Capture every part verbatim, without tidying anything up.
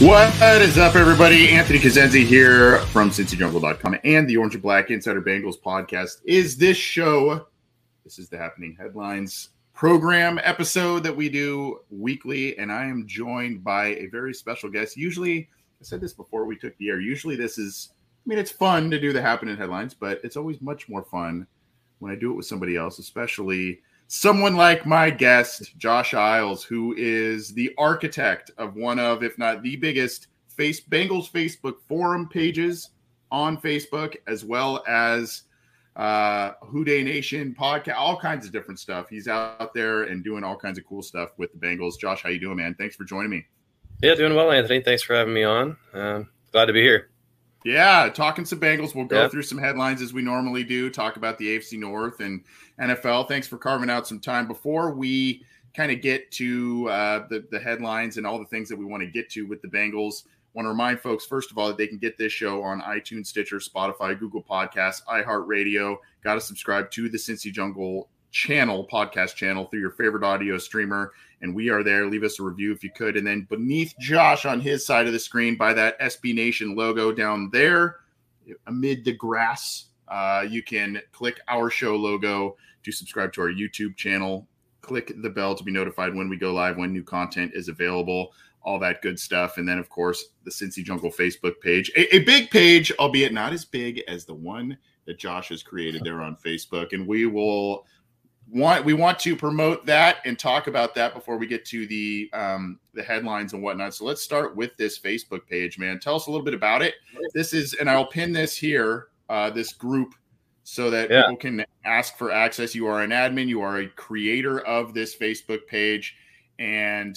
What is up, everybody? Anthony Cosenzi here from Cincy Jungle dot com and the Orange and Black Insider Bengals podcast. Is this show, this is the Happening Headlines program episode that we do weekly, and I am joined by a very special guest. Usually, I said this before we took the air, usually this is, I mean, it's fun to do the Happening Headlines, but it's always much more fun when I do it with somebody else, especially someone like my guest, Josh Isles, who is the architect of one of, if not the biggest, face Bengals Facebook forum pages on Facebook, as well as uh, Who Dey Nation podcast, all kinds of different stuff. He's out there and doing all kinds of cool stuff with the Bengals. Josh, how you doing, man? Thanks for joining me. Yeah, doing well, Anthony. Thanks for having me on. Uh, glad to be here. Yeah, talking some Bengals. We'll go yeah. through some headlines as we normally do, talk about the A F C North and N F L. Thanks for carving out some time. Before we kind of get to uh, the, the headlines and all the things that we want to get to with the Bengals, I want to remind folks, first of all, that they can get this show on iTunes, Stitcher, Spotify, Google Podcasts, iHeartRadio. Got to subscribe to the Cincy Jungle channel, podcast channel, through your favorite audio streamer. And we are there. Leave us a review if you could. And then beneath Josh on his side of the screen, by that S B Nation logo down there, amid the grass, uh, you can click our show logo to subscribe to our YouTube channel. Click the bell to be notified when we go live, when new content is available, all that good stuff. And then, of course, the Cincy Jungle Facebook page. A, a big page, albeit not as big as the one that Josh has created there on Facebook. And we will... Want, we want to promote that and talk about that before we get to the um, the headlines and whatnot. So let's start with this Facebook page, man. Tell us a little bit about it. This is, and I'll pin this here, uh, this group, so that yeah. people can ask for access. You are an admin. You are a creator of this Facebook page. And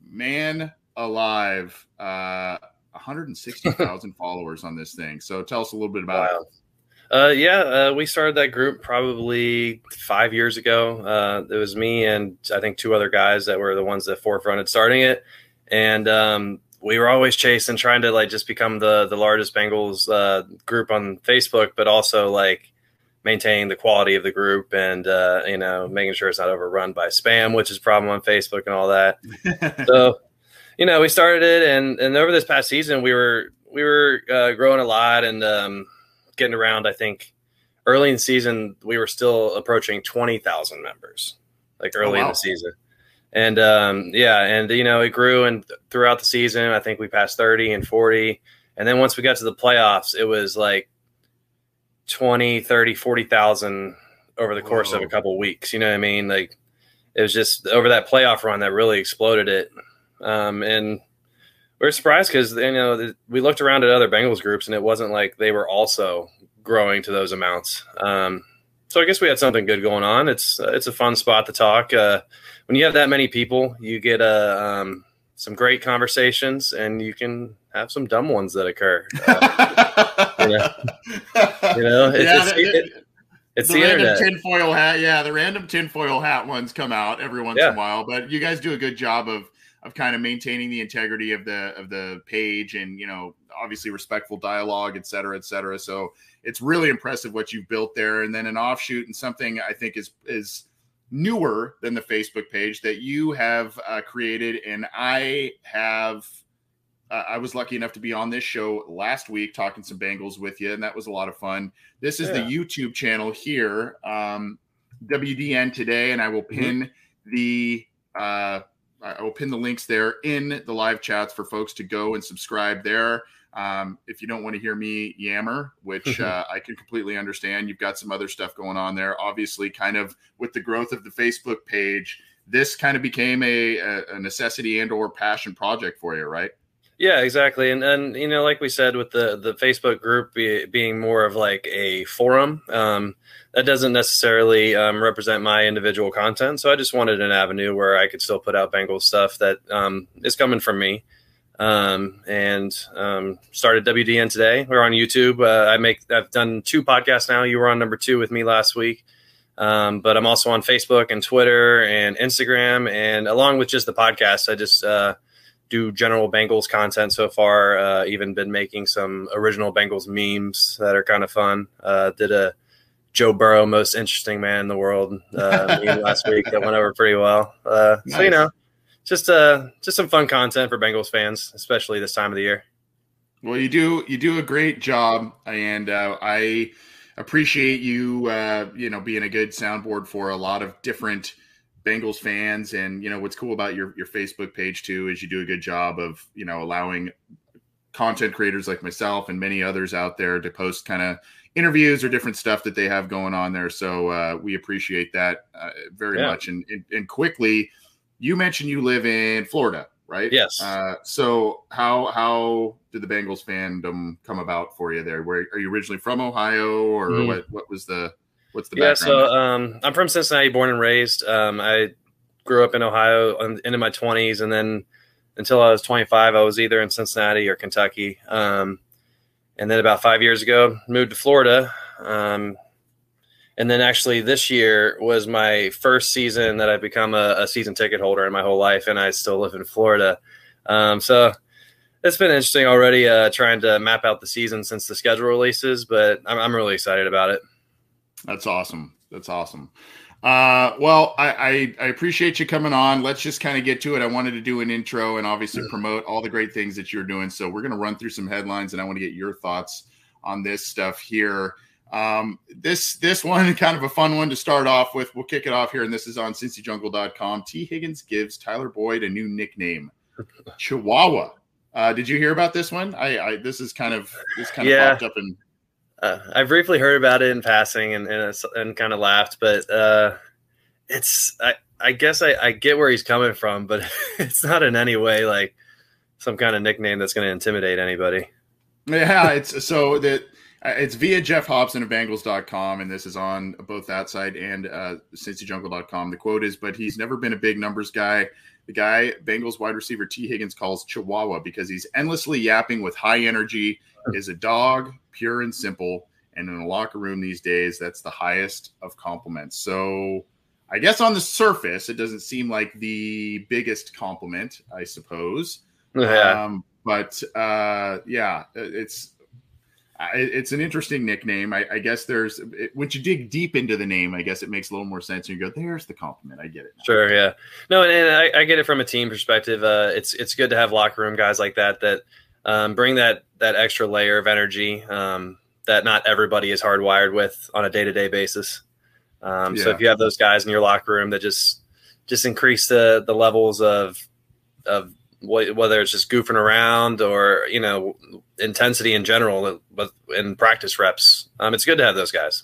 man alive, uh, one hundred sixty thousand followers on this thing. So tell us a little bit about wow. it. Uh, yeah, uh, we started that group probably five years ago. Uh, it was me and I think two other guys that were the ones that forefronted starting it. And um, we were always chasing, trying to like just become the, the largest Bengals uh, group on Facebook, but also like maintaining the quality of the group and, uh, you know, making sure it's not overrun by spam, which is a problem on Facebook and all that. So, you know, we started it and, and over this past season, we were, we were uh, growing a lot and, um, getting around. I think early in the season we were still approaching twenty thousand members, like early oh, wow. in the season. And um, yeah, and you know, it grew and th- throughout the season, I think we passed thirty and forty. And then once we got to the playoffs, it was like twenty, thirty, forty thousand over the course Whoa. of a couple of weeks. You know what I mean? Like it was just over that playoff run that really exploded it. Um, and we were surprised because, you know, we looked around at other Bengals groups and it wasn't like they were also growing to those amounts. Um, so I guess we had something good going on. It's uh, it's a fun spot to talk. Uh, when you have that many people, you get uh, um, some great conversations and you can have some dumb ones that occur. Uh, you know, you know it's, yeah, it's, the, it, it's the, the, the random internet. tinfoil hat. Yeah, the random tinfoil hat ones come out every once yeah. in a while. But you guys do a good job of of kind of maintaining the integrity of the of the page and, you know, obviously respectful dialogue, et cetera, et cetera. So it's really impressive what you've built there. And then an offshoot and something I think is is newer than the Facebook page that you have uh, created. And I have uh, I was lucky enough to be on this show last week talking some Bengals with you, and that was a lot of fun. This is yeah. the YouTube channel here, um, W D N Today, and I will pin mm-hmm. the uh, I will pin the links there in the live chats for folks to go and subscribe there. Um, if you don't want to hear me yammer, which uh, I can completely understand, you've got some other stuff going on there. Obviously, kind of with the growth of the Facebook page, this kind of became a, a necessity and or passion project for you, right? Yeah, exactly. And, and you know, like we said, with the, the Facebook group be, being more of like a forum, um, that doesn't necessarily um, represent my individual content. So I just wanted an avenue where I could still put out Bengals stuff that um, is coming from me. Um, and um, started W D N Today. We're on YouTube. Uh, I make, I've done two podcasts now. You were on number two with me last week. Um, but I'm also on Facebook and Twitter and Instagram. And along with just the podcast, I just uh, do general Bengals content so far. Uh, even been making some original Bengals memes that are kind of fun. Uh, did a Joe Burrow, most interesting man in the world uh, meme last week that went over pretty well. Uh, nice. So, you know, just uh just some fun content for Bengals fans, especially this time of the year. Well, you do you do a great job, and uh, I appreciate you uh, you know being a good soundboard for a lot of different Bengals fans. And you know what's cool about your your Facebook page too is you do a good job of you know allowing content creators like myself and many others out there to post kind of interviews or different stuff that they have going on there. So uh, we appreciate that uh, very yeah. much. And, and and quickly, you mentioned you live in Florida, right? Yes. Uh, so how how did the Bengals fandom come about for you there? Where are you originally from, Ohio, or mm. what? What was the what's the yeah? background? So um, I'm from Cincinnati, born and raised. Um, I grew up in Ohio into my twenties, and then until I was twenty-five, I was either in Cincinnati or Kentucky. Um, and then about five years ago, moved to Florida. Um, and then actually this year was my first season that I've become a, a season ticket holder in my whole life, and I still live in Florida. Um, so it's been interesting already uh, trying to map out the season since the schedule releases, but I'm, I'm really excited about it. That's awesome. That's awesome. Uh, well, I, I, I appreciate you coming on. Let's just kind of get to it. I wanted to do an intro and obviously promote all the great things that you're doing. So we're going to run through some headlines, and I want to get your thoughts on this stuff here. Um, this, this one, kind of a fun one to start off with. We'll kick it off here, and this is on Cincy Jungle dot com. T. Higgins gives Tyler Boyd a new nickname, Chihuahua. Uh, did you hear about this one? I, I this is kind of this kind of yeah. popped up in. Uh, I briefly heard about it in passing and and, and kind of laughed, but uh, it's I, I guess I, I get where he's coming from, but it's not in any way like some kind of nickname that's going to intimidate anybody. Yeah, it's so that it's via Jeff Hobson of Bengals dot com, and this is on both that side and uh, Cincy Jungle dot com. The quote is, "But he's never been a big numbers guy. The guy Bengals wide receiver T. Higgins calls Chihuahua because he's endlessly yapping with high energy, is a dog, pure and simple, and in a locker room these days, that's the highest of compliments." So I guess on the surface, it doesn't seem like the biggest compliment, I suppose. Yeah. Um, but uh, yeah, it's it's an interesting nickname. I, I guess there's it, once you dig deep into the name, I guess it makes a little more sense. And you go, there's the compliment. I get it now. Sure, yeah. No, and, and I, I get it from a team perspective. Uh, it's it's good to have locker room guys like that that um, bring that that extra layer of energy um, that not everybody is hardwired with on a day to day basis. Um, yeah. So if you have those guys in your locker room that just just increase the the levels of of whether it's just goofing around or, you know, intensity in general in practice reps, um, it's good to have those guys.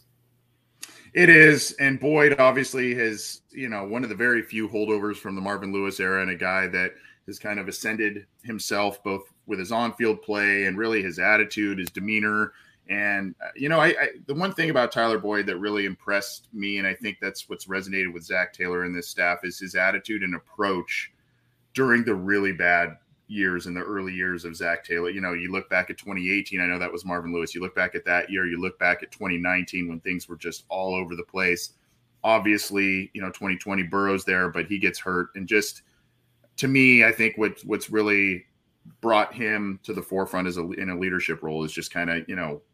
It is. And Boyd obviously has, you know, one of the very few holdovers from the Marvin Lewis era, and a guy that has kind of ascended himself both with his on-field play and really his attitude, his demeanor. And, uh, you know, I, I the one thing about Tyler Boyd that really impressed me, and I think that's what's resonated with Zach Taylor and this staff, is his attitude and approach during the really bad years, in the early years of Zach Taylor. You know, you look back at twenty eighteen, I know that was Marvin Lewis. You look back at that year, you look back at twenty nineteen when things were just all over the place. Obviously, you know, twenty twenty Burrow's there, but he gets hurt. And just to me, I think what what's really brought him to the forefront as a, in a leadership role is just kind of, you know,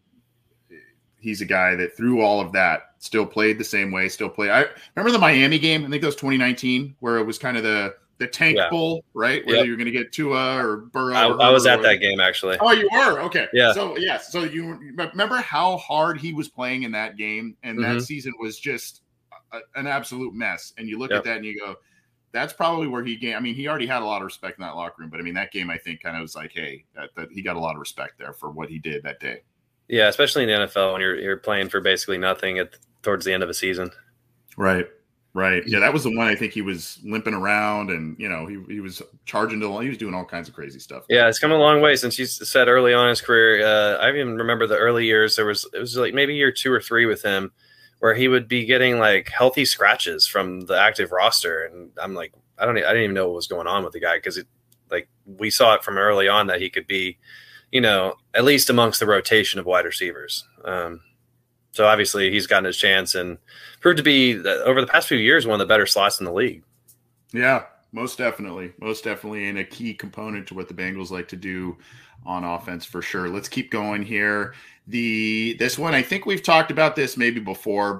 he's a guy that through all of that still played the same way, still played. I remember the Miami game, I think that was twenty nineteen, where it was kind of the, the tank yeah. bowl, right? Whether yep. you're going to get Tua or Burrow. I, or I was or, at that game, actually. Oh, you were? Okay. Yeah. So, yes. So you remember how hard he was playing in that game, and mm-hmm. that season was just a, an absolute mess. And you look yep. at that and you go, that's probably where he gained. I mean, he already had a lot of respect in that locker room, but I mean, that game, I think, kind of was like, hey, that, that he got a lot of respect there for what he did that day. Yeah, especially in the N F L when you're you're playing for basically nothing at towards the end of a season. Right. Right. Yeah, that was the one I think he was limping around, and, you know, he, he was charging to – he was doing all kinds of crazy stuff. Yeah, it's come a long way since you said early on in his career. Uh, I even remember the early years. There was – it was like maybe year two or three with him where he would be getting, like, healthy scratches from the active roster. And I'm like, I don't – I didn't even know what was going on with the guy because, like, we saw it from early on that he could be, you know, at least amongst the rotation of wide receivers. Um So obviously he's gotten his chance and proved to be, over the past few years, one of the better slots in the league. Yeah, most definitely. Most definitely, and a key component to what the Bengals like to do on offense for sure. Let's keep going here. The This one, I think we've talked about this maybe before, but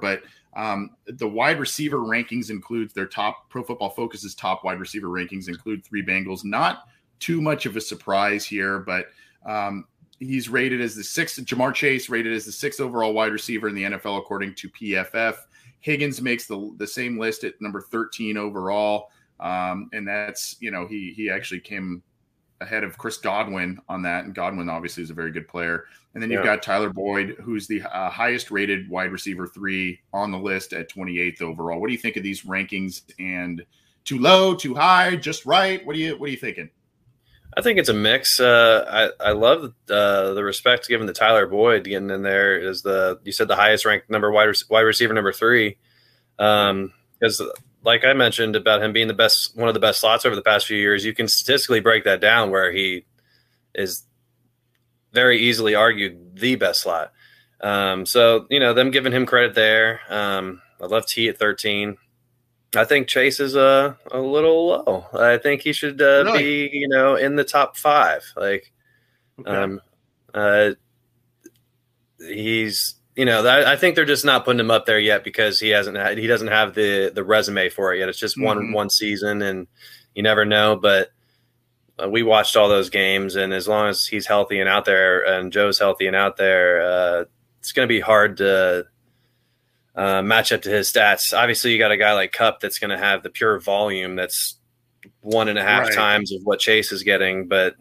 Um, the wide receiver rankings includes their top Pro Football Focus's top wide receiver rankings include three Bengals. Not too much of a surprise here, but um, he's rated as the sixth. Jamar Chase rated as the sixth overall wide receiver in the N F L according to P F F. Higgins makes the the same list at number thirteen overall, um, and that's you know he he actually came ahead of Chris Godwin on that, and Godwin obviously is a very good player. And then you've yeah. got Tyler Boyd, who's the uh, highest rated wide receiver three on the list at twenty-eighth overall. What do you think of these rankings? And too low, too high, just right? What do you what are you thinking? I think it's a mix. Uh, I I love uh, the respect given to Tyler Boyd getting in there as the you said the highest ranked number wide wide receiver number three. Um, because like I mentioned about him being the best, one of the best slots over the past few years, you can statistically break that down where he is very easily argued the best slot. Um, so, you know, them giving him credit there. Um, I love T at thirteen. I think Chase is a, a little low. I think he should uh, really? be, you know, in the top five. Like, okay. um, uh, he's, you know, that, I think they're just not putting him up there yet because he hasn't had, he doesn't have the the resume for it yet. It's just mm-hmm. one one season, and you never know. But uh, we watched all those games, and as long as he's healthy and out there, and Joe's healthy and out there, uh, it's going to be hard to uh, match up to his stats. Obviously, you got a guy like Kupp that's going to have the pure volume that's one and a half right. times of what Chase is getting, but.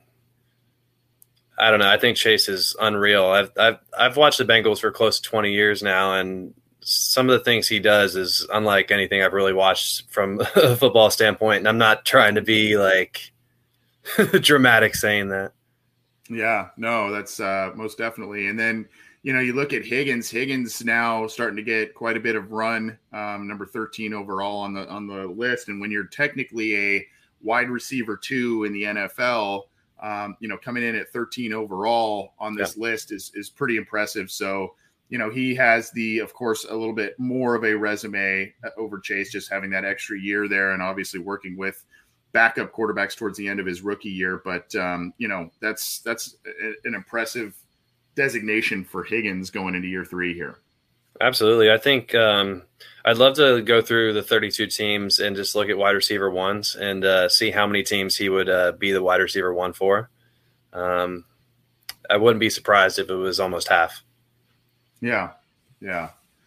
I don't know. I think Chase is unreal. I've I've I've watched the Bengals for close to twenty years now, and some of the things he does is unlike anything I've really watched from a football standpoint. And I'm not trying to be like dramatic saying that. Yeah, no, that's uh, most definitely. And then you know you look at Higgins. Higgins now starting to get quite a bit of run, um, number thirteen overall on the on the list. And when you're technically a wide receiver two in the N F L. Um, you know, coming in at thirteen overall on this yeah. list is is pretty impressive. So, you know, he has the, of course, a little bit more of a resume over Chase, just having that extra year there and obviously working with backup quarterbacks towards the end of his rookie year. But, um, you know, that's that's an impressive designation for Higgins going into year three here. Absolutely. I think um, I'd love to go through the thirty-two teams and just look at wide receiver ones and uh, see how many teams he would uh, be the wide receiver one for. Um, I wouldn't be surprised if it was almost half. Yeah. Yeah.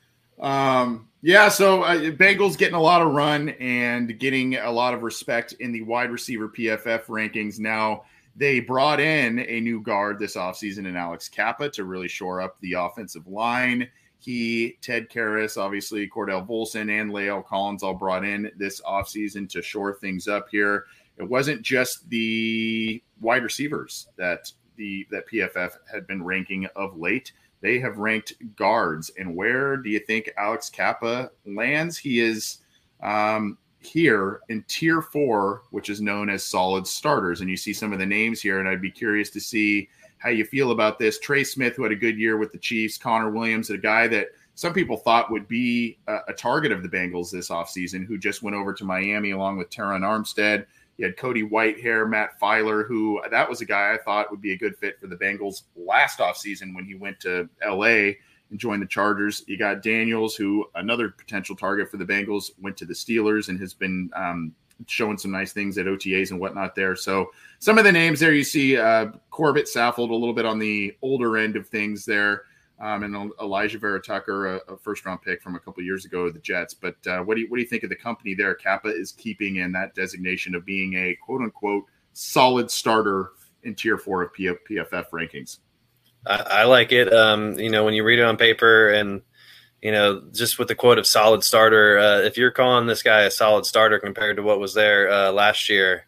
Um, yeah. So uh, Bengals getting a lot of run and getting a lot of respect in the wide receiver P F F rankings. Now they brought in a new guard this offseason in Alex Kappa to really shore up the offensive line. He, Ted Karras, obviously Cordell Volson and Lael Collins all brought in this offseason to shore things up here. It wasn't just the wide receivers that the that P F F had been ranking of late. They have ranked guards. And where do you think Alex Kappa lands? He is um, here in tier four, which is known as solid starters. And you see some of the names here, and I'd be curious to see how you feel about this. Trey Smith, who had a good year with the Chiefs, Connor Williams, a guy that some people thought would be a, a target of the Bengals this offseason, who just went over to Miami along with Teron Armstead. You had Cody Whitehair, Matt Filer, who that was a guy I thought would be a good fit for the Bengals last offseason when he went to L A and joined the Chargers. You got Daniels, who another potential target for the Bengals, went to the Steelers and has been um, showing some nice things at O T As and whatnot there. So some of the names there you see uh, Corbett Saffold, a little bit on the older end of things there. Um, and Elijah Vera Tucker, a, a first round pick from a couple of years ago with the Jets. But uh, what do you, what do you think of the company there? Kappa is keeping in that designation of being a quote unquote solid starter in tier four of P F F rankings. I, I like it. Um, you know, when you read it on paper and, you know, just with the quote of solid starter, uh, if you're calling this guy a solid starter compared to what was there uh, last year,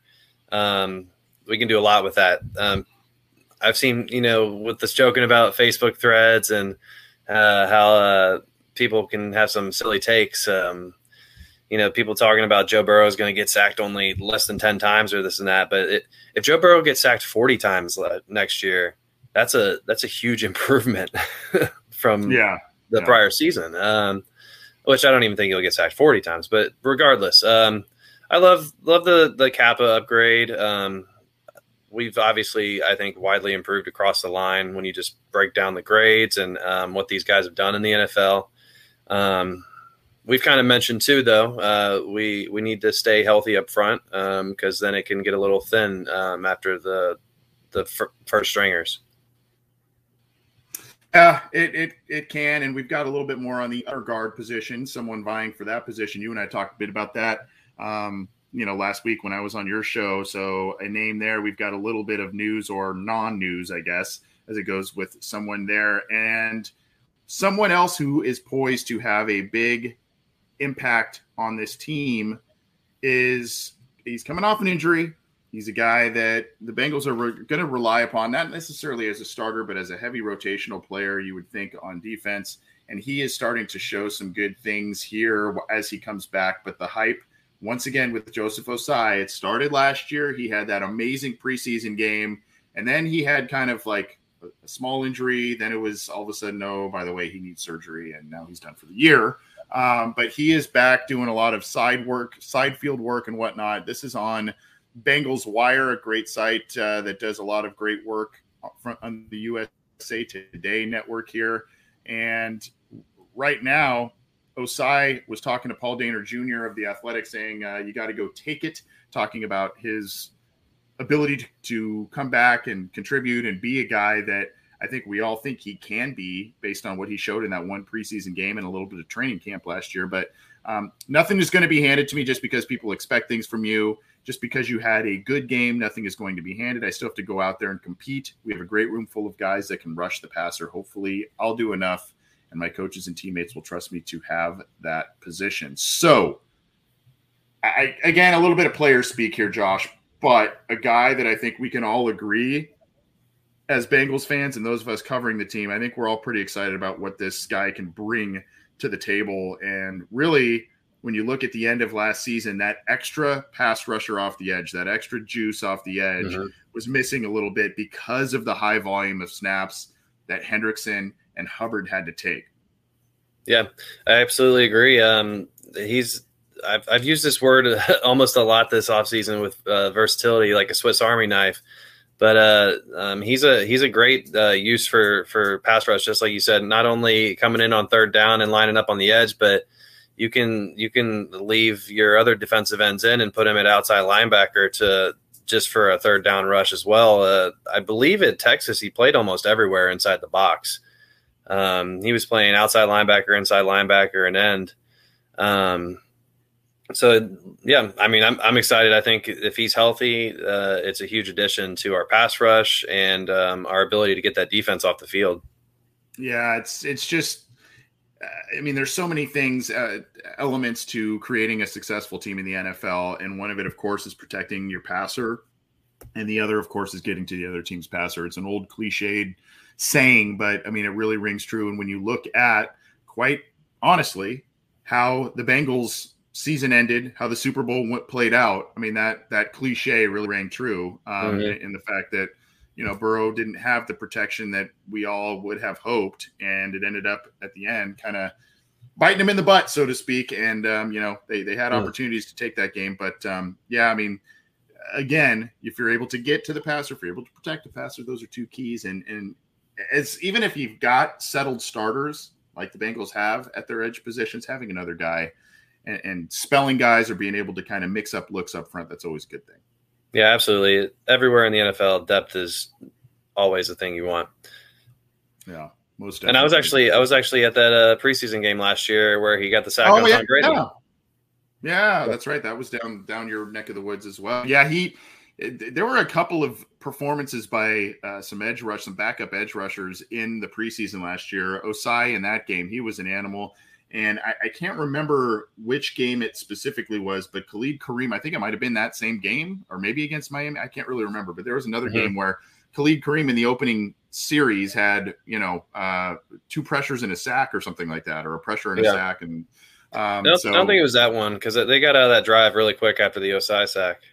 um, we can do a lot with that. Um, I've seen, you know, with this joking about Facebook threads and uh, how uh, people can have some silly takes, um, you know, people talking about Joe Burrow is going to get sacked only less than ten times or this and that. But it, if Joe Burrow gets sacked forty times next year, that's a that's a huge improvement from yeah. the yeah. prior season, um, which I don't even think he'll get sacked forty times. But regardless, um, I love love the the Kappa upgrade. Um, we've obviously, I think, widely improved across the line when you just break down the grades and um, what these guys have done in the N F L. Um, we've kind of mentioned too, though, uh, we we need to stay healthy up front because um, then it can get a little thin um, after the the f- first stringers. Yeah, it, it it can, and we've got a little bit more on the other guard position, someone vying for that position. You and I talked a bit about that, um, you know, last week when I was on your show. So a name there, we've got a little bit of news or non-news, I guess, as it goes with someone there. And someone else who is poised to have a big impact on this team is he's coming off an injury. He's a guy that the Bengals are re- going to rely upon, not necessarily as a starter, but as a heavy rotational player, you would think, on defense. And he is starting to show some good things here as he comes back. But the hype, once again, with Joseph Ossai, it started last year. He had that amazing preseason game. And then he had kind of like a small injury. Then it was all of a sudden, oh, by the way, he needs surgery. And now he's done for the year. Um, but he is back doing a lot of side work, side field work and whatnot. This is on Bengals Wire, a great site uh, that does a lot of great work on the U S A Today network here. And right now, Ossai was talking to Paul Dehner Junior of The Athletic, saying, uh, you got to go take it, talking about his ability to, to come back and contribute and be a guy that I think we all think he can be based on what he showed in that one preseason game and a little bit of training camp last year. But um, nothing is going to be handed to me just because people expect things from you. Just because you had a good game, nothing is going to be handed. I still have to go out there and compete. We have a great room full of guys that can rush the passer. Hopefully I'll do enough, and my coaches and teammates will trust me to have that position. So, I, again, a little bit of player speak here, Josh, but a guy that I think we can all agree as Bengals fans and those of us covering the team, I think we're all pretty excited about what this guy can bring to the table. And really, when you look at the end of last season, that extra pass rusher off the edge, that extra juice off the edge mm-hmm. was missing a little bit because of the high volume of snaps that Hendrickson and Hubbard had to take. Yeah, I absolutely agree. Um, he's I've, I've used this word almost a lot this offseason with uh, versatility, like a Swiss Army knife. But uh, um, he's a he's a great uh, use for for pass rush, just like you said. Not only coming in on third down and lining up on the edge, but you can you can leave your other defensive ends in and put him at outside linebacker to just for a third down rush as well. Uh, I believe at Texas he played almost everywhere inside the box. Um, he was playing outside linebacker, inside linebacker, and end. Um, so yeah, I mean, I'm I'm excited. I think if he's healthy, uh, it's a huge addition to our pass rush and um, our ability to get that defense off the field. Yeah, it's it's just. I mean, there's so many things, uh, elements to creating a successful team in the N F L. And one of it, of course, is protecting your passer. And the other, of course, is getting to the other team's passer. It's an old cliched saying, but I mean, it really rings true. And when you look at, quite honestly, how the Bengals season ended, how the Super Bowl went, played out, I mean, that that cliche really rang true um, mm-hmm. in the fact that, you know, Burrow didn't have the protection that we all would have hoped, and it ended up at the end kind of biting him in the butt, so to speak. And, um, you know, they, they had mm. opportunities to take that game. But, um, yeah, I mean, again, if you're able to get to the passer, if you're able to protect the passer, those are two keys. And, and as even if you've got settled starters like the Bengals have at their edge positions, having another guy and, and spelling guys or being able to kind of mix up looks up front, that's always a good thing. Yeah, absolutely. Everywhere in the N F L, depth is always the thing you want. Yeah, most definitely. And I was actually I was actually at that uh, preseason game last year where he got the sack oh, on yeah, Tom Brady. Yeah. yeah, that's right. That was down down your neck of the woods as well. Yeah, he. It, there were a couple of performances by uh, some edge rush, some backup edge rushers in the preseason last year. Ossai in that game, he was an animal. And I, I can't remember which game it specifically was, but Khalid Kareem, I think it might have been that same game or maybe against Miami. I can't really remember, but there was another mm-hmm. game where Khalid Kareem in the opening series had, you know, uh, two pressures and a sack or something like that, or a pressure and yeah. a sack. And um, I, don't, so, I don't think it was that one because they got out of that drive really quick after the Ossai sack.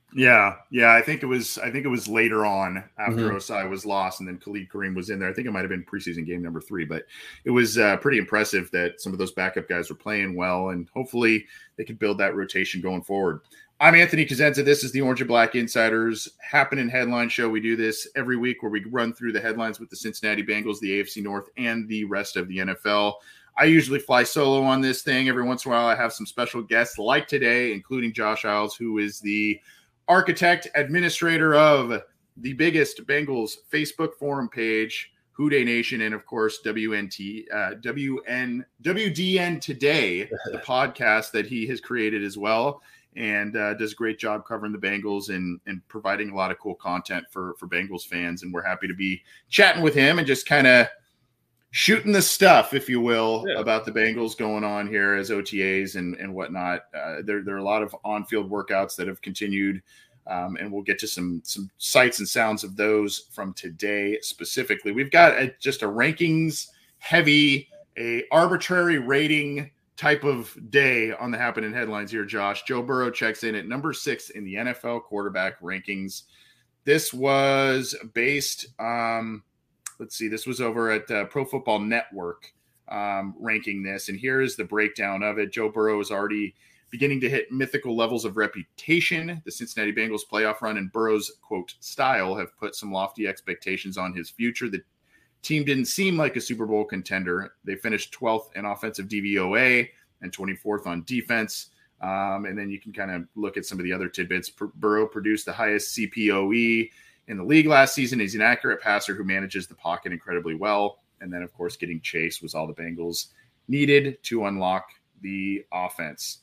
Yeah, yeah. I think it was. I think it was later on after Mm-hmm. Osai was lost, and then Khalid Kareem was in there. I think it might have been preseason game number three, but it was uh, pretty impressive that some of those backup guys were playing well, and hopefully they could build that rotation going forward. I'm Anthony Cosenza. This is the Orange and Black Insiders Happening Headline Show. We do this every week where we run through the headlines with the Cincinnati Bengals, the A F C North, and the rest of the N F L. I usually fly solo on this thing. Every once in a while, I have some special guests like today, including Josh Isles, who is the architect, administrator of the biggest Bengals Facebook forum page, Who Dey Nation, and of course W N T, uh, W N, W D N Today, the podcast that he has created as well, and uh, does a great job covering the Bengals and and providing a lot of cool content for for Bengals fans. And we're happy to be chatting with him and just kind of shooting the stuff, if you will, yeah. about the Bengals going on here as O T As and, and whatnot. Uh, there, there are a lot of on-field workouts that have continued, um, and we'll get to some some sights and sounds of those from today specifically. We've got a, just a rankings-heavy, a arbitrary rating type of day on the Happening Headlines here, Josh. Joe Burrow checks in at number six in the N F L quarterback rankings. This was based um, – Let's see, this was over at uh, Pro Football Network um, ranking this, and here's the breakdown of it. Joe Burrow is already beginning to hit mythical levels of reputation. The Cincinnati Bengals playoff run and Burrow's, quote, style have put some lofty expectations on his future. The team didn't seem like a Super Bowl contender. They finished twelfth in offensive D V O A and twenty-fourth on defense. Um, and then you can kind of look at some of the other tidbits. Burrow produced the highest C P O E in the league last season. He's an accurate passer who manages the pocket incredibly well. And then, of course, getting Chase was all the Bengals needed to unlock the offense.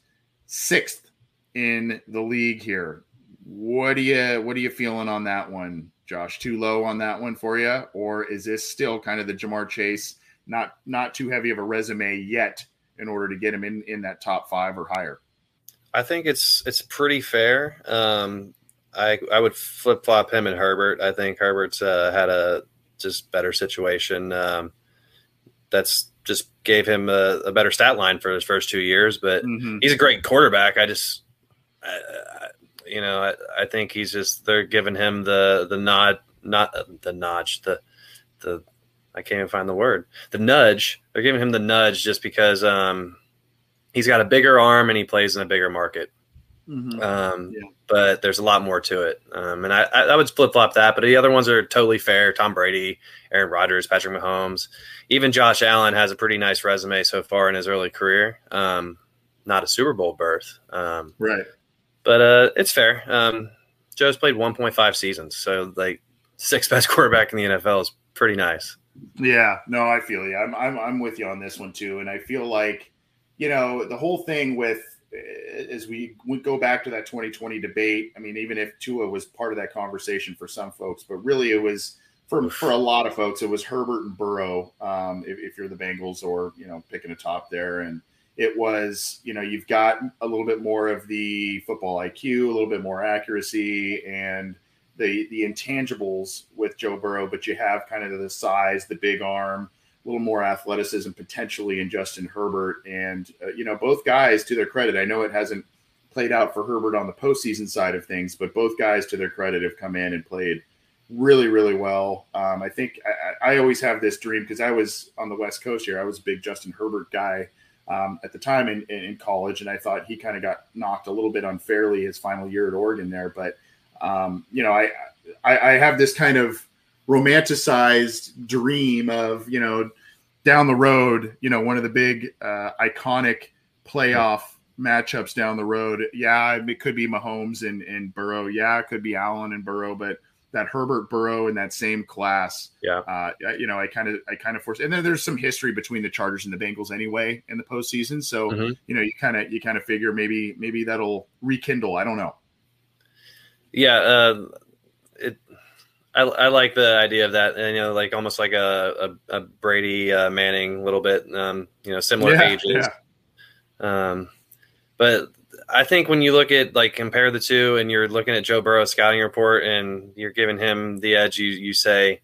Sixth in the league here. What do you what are you feeling on that one, Josh? Too low on that one for you? Or is this still kind of the Jamar Chase, not not too heavy of a resume yet in order to get him in, in that top five or higher? I think it's it's pretty fair. Um I I would flip flop him and Herbert. I think Herbert's uh, had a just better situation. Um, that's just gave him a, a better stat line for his first two years. But mm-hmm. he's a great quarterback. I just, I, I, you know, I, I think he's just they're giving him the the nod, not uh, the notch, the the I can't even find the word, the nudge. They're giving him the nudge just because um, he's got a bigger arm and he plays in a bigger market. Mm-hmm. Um, yeah. But there's a lot more to it. Um, and I, I would flip flop that, but the other ones are totally fair. Tom Brady, Aaron Rodgers, Patrick Mahomes, even Josh Allen has a pretty nice resume so far in his early career. Um, not a Super Bowl berth. Um, right. But uh, it's fair. Um, Joe's played one point five seasons. So like sixth best quarterback in the N F L is pretty nice. Yeah, no, I feel you. I'm, I'm, I'm with you on this one too. And I feel like, you know, the whole thing with, as we go back to that twenty twenty debate, I mean, even if Tua was part of that conversation for some folks, but really it was for, for a lot of folks, it was Herbert and Burrow. Um, if, if you're the Bengals or, you know, picking a top there. And it was, you know, you've got a little bit more of the football I Q, a little bit more accuracy and the, the intangibles with Joe Burrow, but you have kind of the size, the big arm, a little more athleticism potentially in Justin Herbert. And, uh, you know, both guys, to their credit, I know it hasn't played out for Herbert on the postseason side of things, but both guys, to their credit, have come in and played really, really well. Um, I think I, I always have this dream because I was on the West Coast here. I was a big Justin Herbert guy um, at the time in, in, in college, and I thought he kind of got knocked a little bit unfairly his final year at Oregon there. But, um, you know, I, I, I have this kind of romanticized dream of, you know, down the road, you know, one of the big uh, iconic playoff matchups down the road. Yeah, it could be Mahomes and, and Burrow. Yeah, it could be Allen and Burrow, but that Herbert Burrow in that same class. Yeah. Uh, you know, I kind of, I kind of force, and then there's some history between the Chargers and the Bengals anyway in the postseason. So, mm-hmm. you know, you kind of, you kind of figure maybe, maybe that'll rekindle. I don't know. Yeah. Uh, it, I, I like the idea of that, and you know, like almost like a a, a Brady uh, Manning, a little bit, um, you know, similar yeah, ages. Yeah. Um, but I think when you look at like compare the two, and you're looking at Joe Burrow's scouting report, and you're giving him the edge, you you say,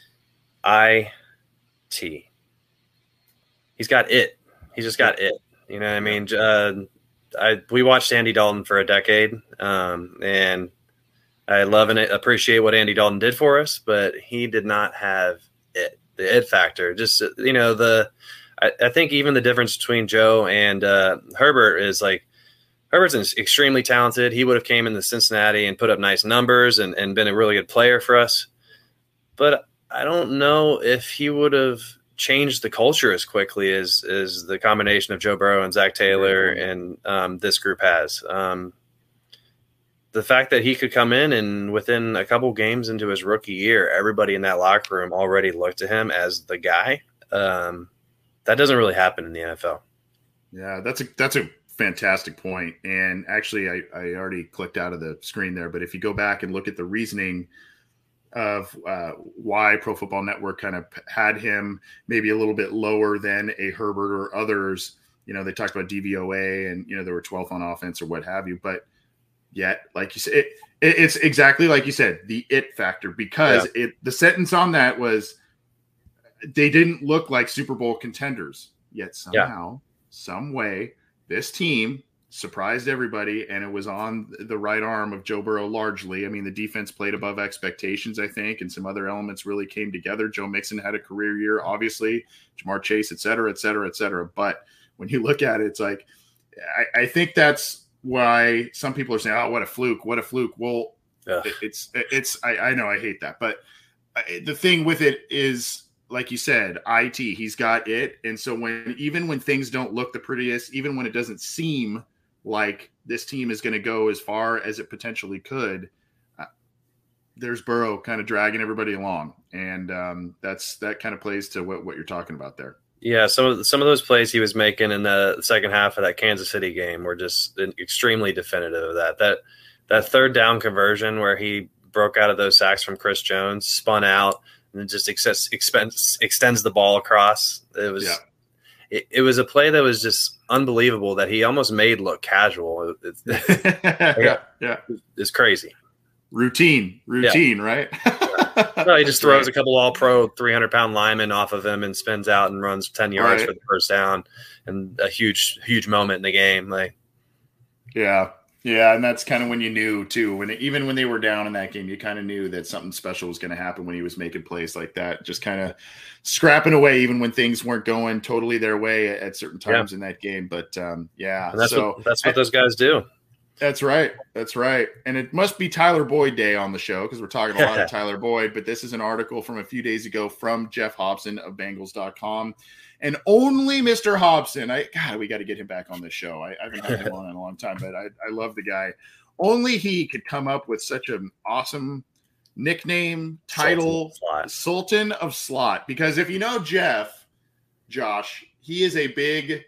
I T. He's got it. He's just got it. You know what I mean? Uh, I we watched Andy Dalton for a decade, um, and I love and appreciate what Andy Dalton did for us, but he did not have it, the it factor. Just, you know, the I, I think even the difference between Joe and uh, Herbert is like Herbert's extremely talented. He would have came into Cincinnati and put up nice numbers and, and been a really good player for us. But I don't know if he would have changed the culture as quickly as, as the combination of Joe Burrow and Zach Taylor and um, this group has. Um, the fact that he could come in and within a couple games into his rookie year, everybody in that locker room already looked to him as the guy. Um, that doesn't really happen in the N F L. Yeah, that's a that's a fantastic point. And actually, I, I already clicked out of the screen there. But if you go back and look at the reasoning of uh, why Pro Football Network kind of had him maybe a little bit lower than a Herbert or others, you know, they talked about D V O A and, you know, they were twelfth on offense or what have you. But yet, like you said, it, it, it's exactly like you said, the it factor, because yeah. it the sentence on that was they didn't look like Super Bowl contenders, yet somehow, yeah. some way, this team surprised everybody, and it was on the right arm of Joe Burrow largely. I mean, the defense played above expectations, I think, and some other elements really came together. Joe Mixon had a career year, obviously, Jamar Chase, et cetera, et cetera, et cetera. But when you look at it, it's like, I, I think that's why some people are saying, oh, what a fluke, what a fluke. Well, it, it's, it's, I, I know I hate that, but the thing with it is, like you said, I T, he's got it. And so when, even when things don't look the prettiest, even when it doesn't seem like this team is going to go as far as it potentially could, uh, there's Burrow kind of dragging everybody along. And um, that's, that kind of plays to what, what you're talking about there. Yeah. Some of, some of those plays he was making in the second half of that Kansas City game were just extremely definitive of that. That, that third down conversion where he broke out of those sacks from Chris Jones, spun out, and just extends, expense, extends the ball across. It was, yeah. it, it was a play that was just unbelievable that he almost made look casual. It, it, yeah, yeah, it's crazy. Routine, routine, yeah. right? yeah. No, he just throws right. a couple all-pro three hundred pound linemen off of him and spins out and runs ten yards right. for the first down, and a huge, huge moment in the game. Like, yeah. Yeah, and that's kind of when you knew too. When it, even when they were down in that game, you kind of knew that something special was going to happen when he was making plays like that. Just kind of scrapping away, even when things weren't going totally their way at, at certain times yeah. in that game. But um, yeah, and that's so what, that's what I, those guys do. That's right. That's right. And it must be Tyler Boyd Day on the show because we're talking a lot of Tyler Boyd. But this is an article from a few days ago from Jeff Hobson of Bengals dot com. And only Mister Hobson, I God, we got to get him back on this show. I, I haven't had him on in a long time, but I, I love the guy. Only he could come up with such an awesome nickname, title, Sultan, Sultan of Slot. Because if you know Jeff, Josh, he is a big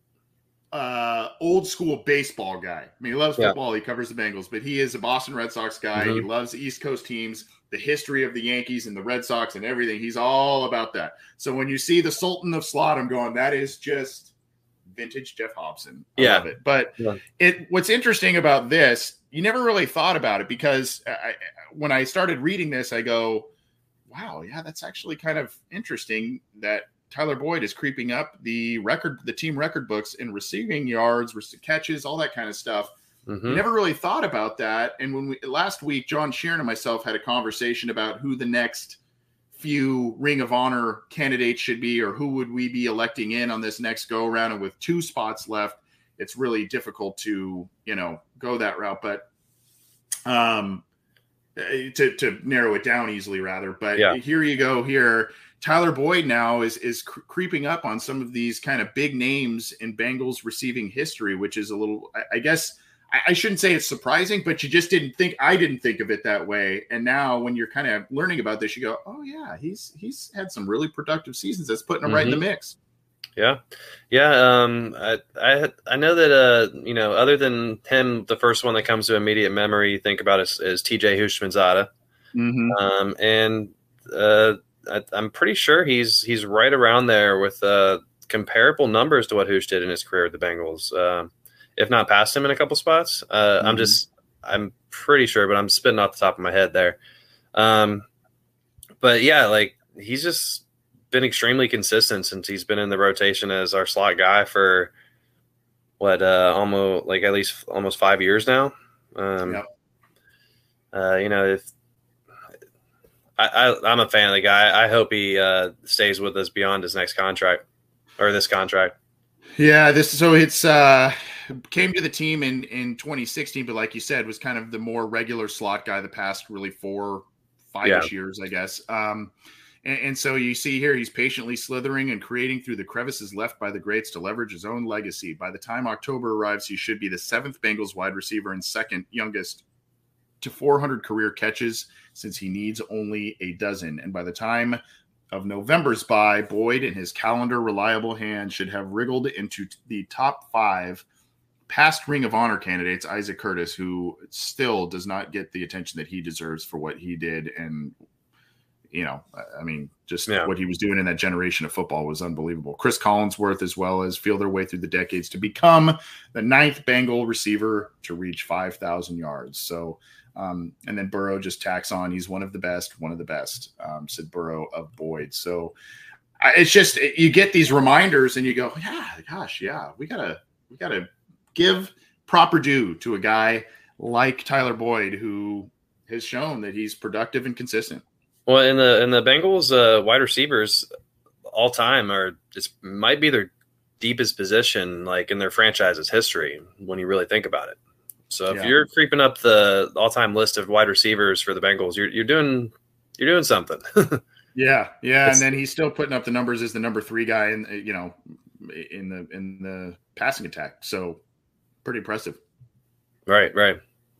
uh, old school baseball guy. I mean, he loves football. Yeah. He covers the Bengals, but he is a Boston Red Sox guy. Mm-hmm. He loves the East Coast teams, the history of the Yankees and the Red Sox and everything. He's all about that. So when you see the Sultan of Slot, I'm going, that is just vintage Jeff Hobson. I yeah. love it. But yeah. it what's interesting about this, you never really thought about it because I, when I started reading this, I go, wow, yeah, that's actually kind of interesting that Tyler Boyd is creeping up the record, the team record books in receiving yards, catches, all that kind of stuff. Mm-hmm. You never really thought about that. And when we last week, John Sheeran and myself had a conversation about who the next few Ring of Honor candidates should be, or who would we be electing in on this next go around. And with two spots left, it's really difficult to, you know, go that route. But um, to, to narrow it down easily rather, but yeah. here you go here. Tyler Boyd now is, is cr- creeping up on some of these kind of big names in Bengals receiving history, which is a little, I, I guess, I shouldn't say it's surprising, but you just didn't think, I didn't think of it that way. And now when you're kind of learning about this, you go, oh yeah, he's, he's had some really productive seasons. That's putting him mm-hmm. right in the mix. Yeah. Yeah. Um, I, I, I know that, uh, you know, other than him, the first one that comes to immediate memory, you think about is, is T J Houshmandzadeh. Mm-hmm. Um, and, uh, I, I'm pretty sure he's, he's right around there with, uh, comparable numbers to what Hoosh did in his career with the Bengals. Um, uh, if not past him in a couple spots. Uh, mm-hmm. I'm just, I'm pretty sure, but I'm spitting off the top of my head there. Um, but yeah, like he's just been extremely consistent since he's been in the rotation as our slot guy for what, uh, almost like at least almost five years now. Um, yep. uh, you know, if I, I, I'm a fan of the guy, I hope he uh, stays with us beyond his next contract or this contract. Yeah, this so it's uh came to the team in in twenty sixteen, but like you said, was kind of the more regular slot guy the past really four, five-ish yeah. years, I guess. Um, and, and so you see here, he's patiently slithering and creating through the crevices left by the greats to leverage his own legacy. By the time October arrives, he should be the seventh Bengals wide receiver and second youngest to four hundred career catches, since he needs only a dozen. And by the time of November's bye, Boyd in his calendar reliable hand should have wriggled into the top five past Ring of Honor candidates, Isaac Curtis, who still does not get the attention that he deserves for what he did. And, you know, I mean, just yeah. what he was doing in that generation of football was unbelievable. Chris Collinsworth, as well as feel their way through the decades to become the ninth Bengal receiver to reach five thousand yards. So, Um, and then Burrow just tacks on, he's one of the best, one of the best, um, said Burrow of Boyd. So I, it's just, it, you get these reminders and you go, yeah, gosh, yeah, we gotta, we gotta give proper due to a guy like Tyler Boyd, who has shown that he's productive and consistent. Well, in the, in the Bengals uh, wide receivers all time are, this might be their deepest position, like in their franchise's history, when you really think about it. So if yeah. you're creeping up the all-time list of wide receivers for the Bengals, you're you're doing you're doing something. yeah, yeah, it's, and then he's still putting up the numbers as the number three guy in you know in the in the passing attack. So pretty impressive. Right, right.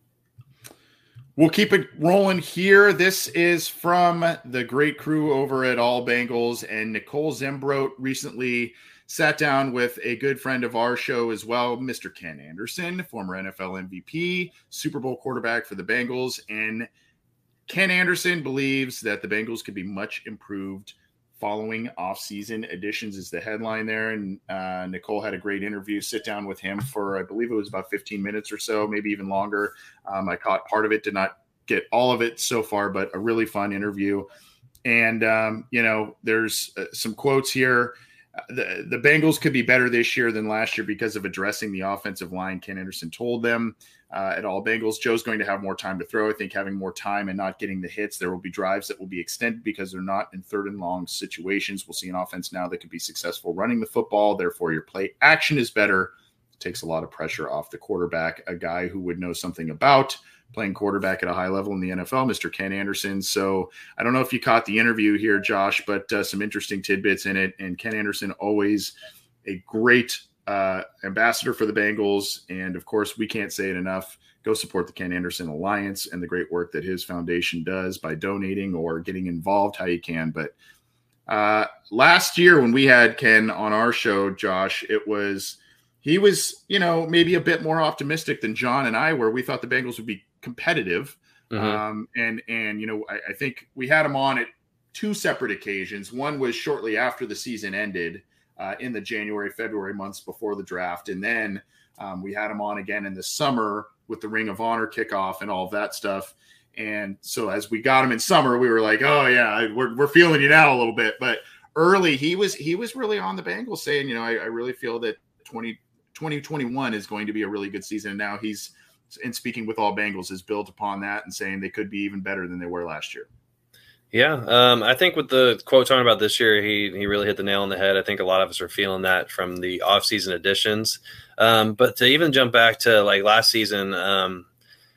We'll keep it rolling here. This is from the great crew over at All Bengals, and Nicole Zembrodt recently sat down with a good friend of our show as well, Mister Ken Anderson, former N F L M V P, Super Bowl quarterback for the Bengals. And Ken Anderson believes that the Bengals could be much improved following offseason additions is the headline there. And uh, Nicole had a great interview, sit down with him for, I believe it was about fifteen minutes or so, maybe even longer. Um, I caught part of it, did not get all of it so far, but a really fun interview. And, um, you know, there's uh, some quotes here. The, the Bengals could be better this year than last year because of addressing the offensive line, Ken Anderson told them uh, at All Bengals. Joe's going to have more time to throw. I think having more time and not getting the hits, there will be drives that will be extended because they're not in third and long situations. We'll see an offense now that could be successful running the football. Therefore, your play action is better. It takes a lot of pressure off the quarterback, a guy who would know something about playing quarterback at a high level in the N F L, Mister Ken Anderson. So I don't know if you caught the interview here, Josh, but uh, some interesting tidbits in it. And Ken Anderson, always a great uh, ambassador for the Bengals. And of course, we can't say it enough. Go support the Ken Anderson Alliance and the great work that his foundation does by donating or getting involved how you can. But uh, last year when we had Ken on our show, Josh, it was he was, you know, maybe a bit more optimistic than John and I were. We thought the Bengals would be competitive. Mm-hmm. Um, and, and, you know, I, I think we had him on at two separate occasions. One was shortly after the season ended uh, in the January, February months before the draft. And then um, we had him on again in the summer with the Ring of Honor kickoff and all of that stuff. And so as we got him in summer, we were like, oh yeah, we're, we're feeling you now a little bit, but early he was, he was really on the Bengals saying, you know, I, I really feel that twenty twenty-one is going to be a really good season. And now he's, and speaking with All Bengals, is built upon that and saying they could be even better than they were last year. Yeah, um, I think with the quote talking about this year, he he really hit the nail on the head. I think a lot of us are feeling that from the offseason additions. Um, but to even jump back to like last season, um,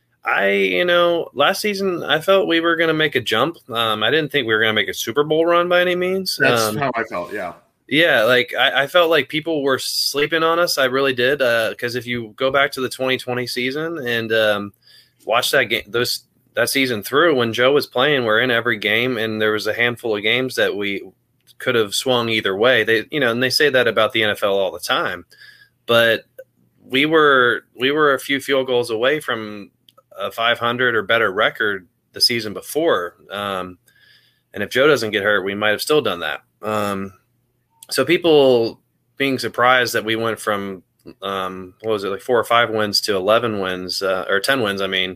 I, you know, last season I felt we were going to make a jump. Um, I didn't think we were going to make a Super Bowl run by any means. That's um, how I felt, yeah. Yeah, like I, I felt like people were sleeping on us. I really did. Because uh, if you go back to the twenty twenty season and um, watch that game, those that season through, when Joe was playing, we're in every game, and there was a handful of games that we could have swung either way. They, you know, and they say that about the N F L all the time. But we were we were a few field goals away from a five hundred or better record the season before. Um, and if Joe doesn't get hurt, we might have still done that. Um, So people being surprised that we went from, um, what was it, like four or five wins to eleven wins, uh, or ten wins, I mean.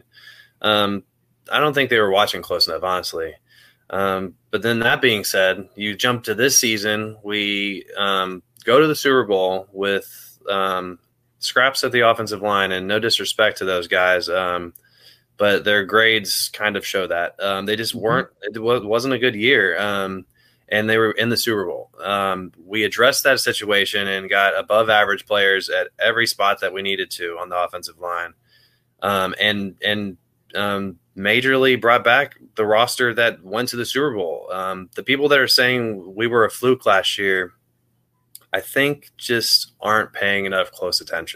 Um, I don't think they were watching close enough, honestly. Um, but then that being said, you jump to this season, we um, go to the Super Bowl with um, scraps at the offensive line, and no disrespect to those guys. Um, but their grades kind of show that. Um, they just weren't. It wasn't a good year, um, and they were in the Super Bowl. Um, we addressed that situation and got above average players at every spot that we needed to on the offensive line, um, and and um, majorly brought back the roster that went to the Super Bowl. Um, the people that are saying we were a fluke last year, I think just aren't paying enough close attention.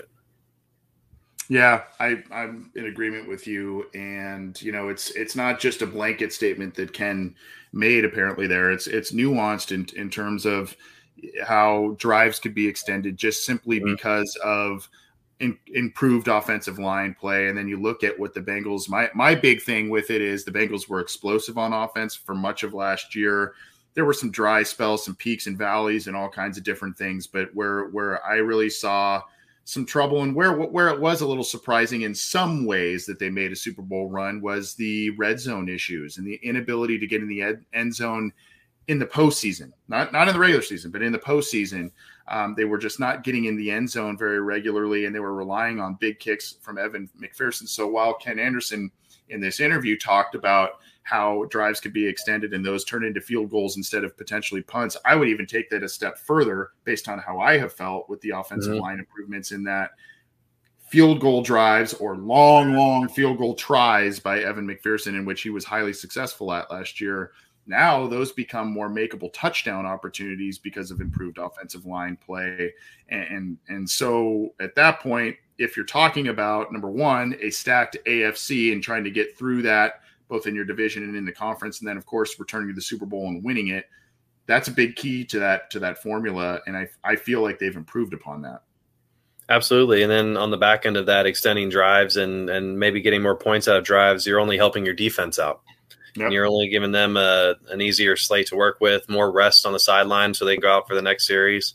Yeah, I, I'm in agreement with you. And, you know, it's it's not just a blanket statement that Ken made apparently there. It's it's nuanced in, in terms of how drives could be extended just simply mm-hmm. because of in, improved offensive line play. And then you look at what the Bengals, my, my big thing with it is the Bengals were explosive on offense for much of last year. There were some dry spells, some peaks and valleys and all kinds of different things. But where where I really saw some trouble and where where it was a little surprising in some ways that they made a Super Bowl run was the red zone issues and the inability to get in the ed, end zone in the postseason, not not in the regular season, but in the postseason. Um, they were just not getting in the end zone very regularly, and they were relying on big kicks from Evan McPherson. So while Ken Anderson in this interview talked about how drives could be extended and those turn into field goals instead of potentially punts, I would even take that a step further based on how I have felt with the offensive mm-hmm. line improvements in that field goal drives or long, long field goal tries by Evan McPherson, in which he was highly successful at last year. Now those become more makeable touchdown opportunities because of improved offensive line play. And, and, and so at that point, if you're talking about, number one, a stacked A F C and trying to get through that, both in your division and in the conference, and then of course returning to the Super Bowl and winning it, that's a big key to that to that formula. And I I feel like they've improved upon that. Absolutely. And then on the back end of that, extending drives and and maybe getting more points out of drives, you're only helping your defense out. Yep. And you're only giving them a, an easier slate to work with, more rest on the sideline so they can go out for the next series.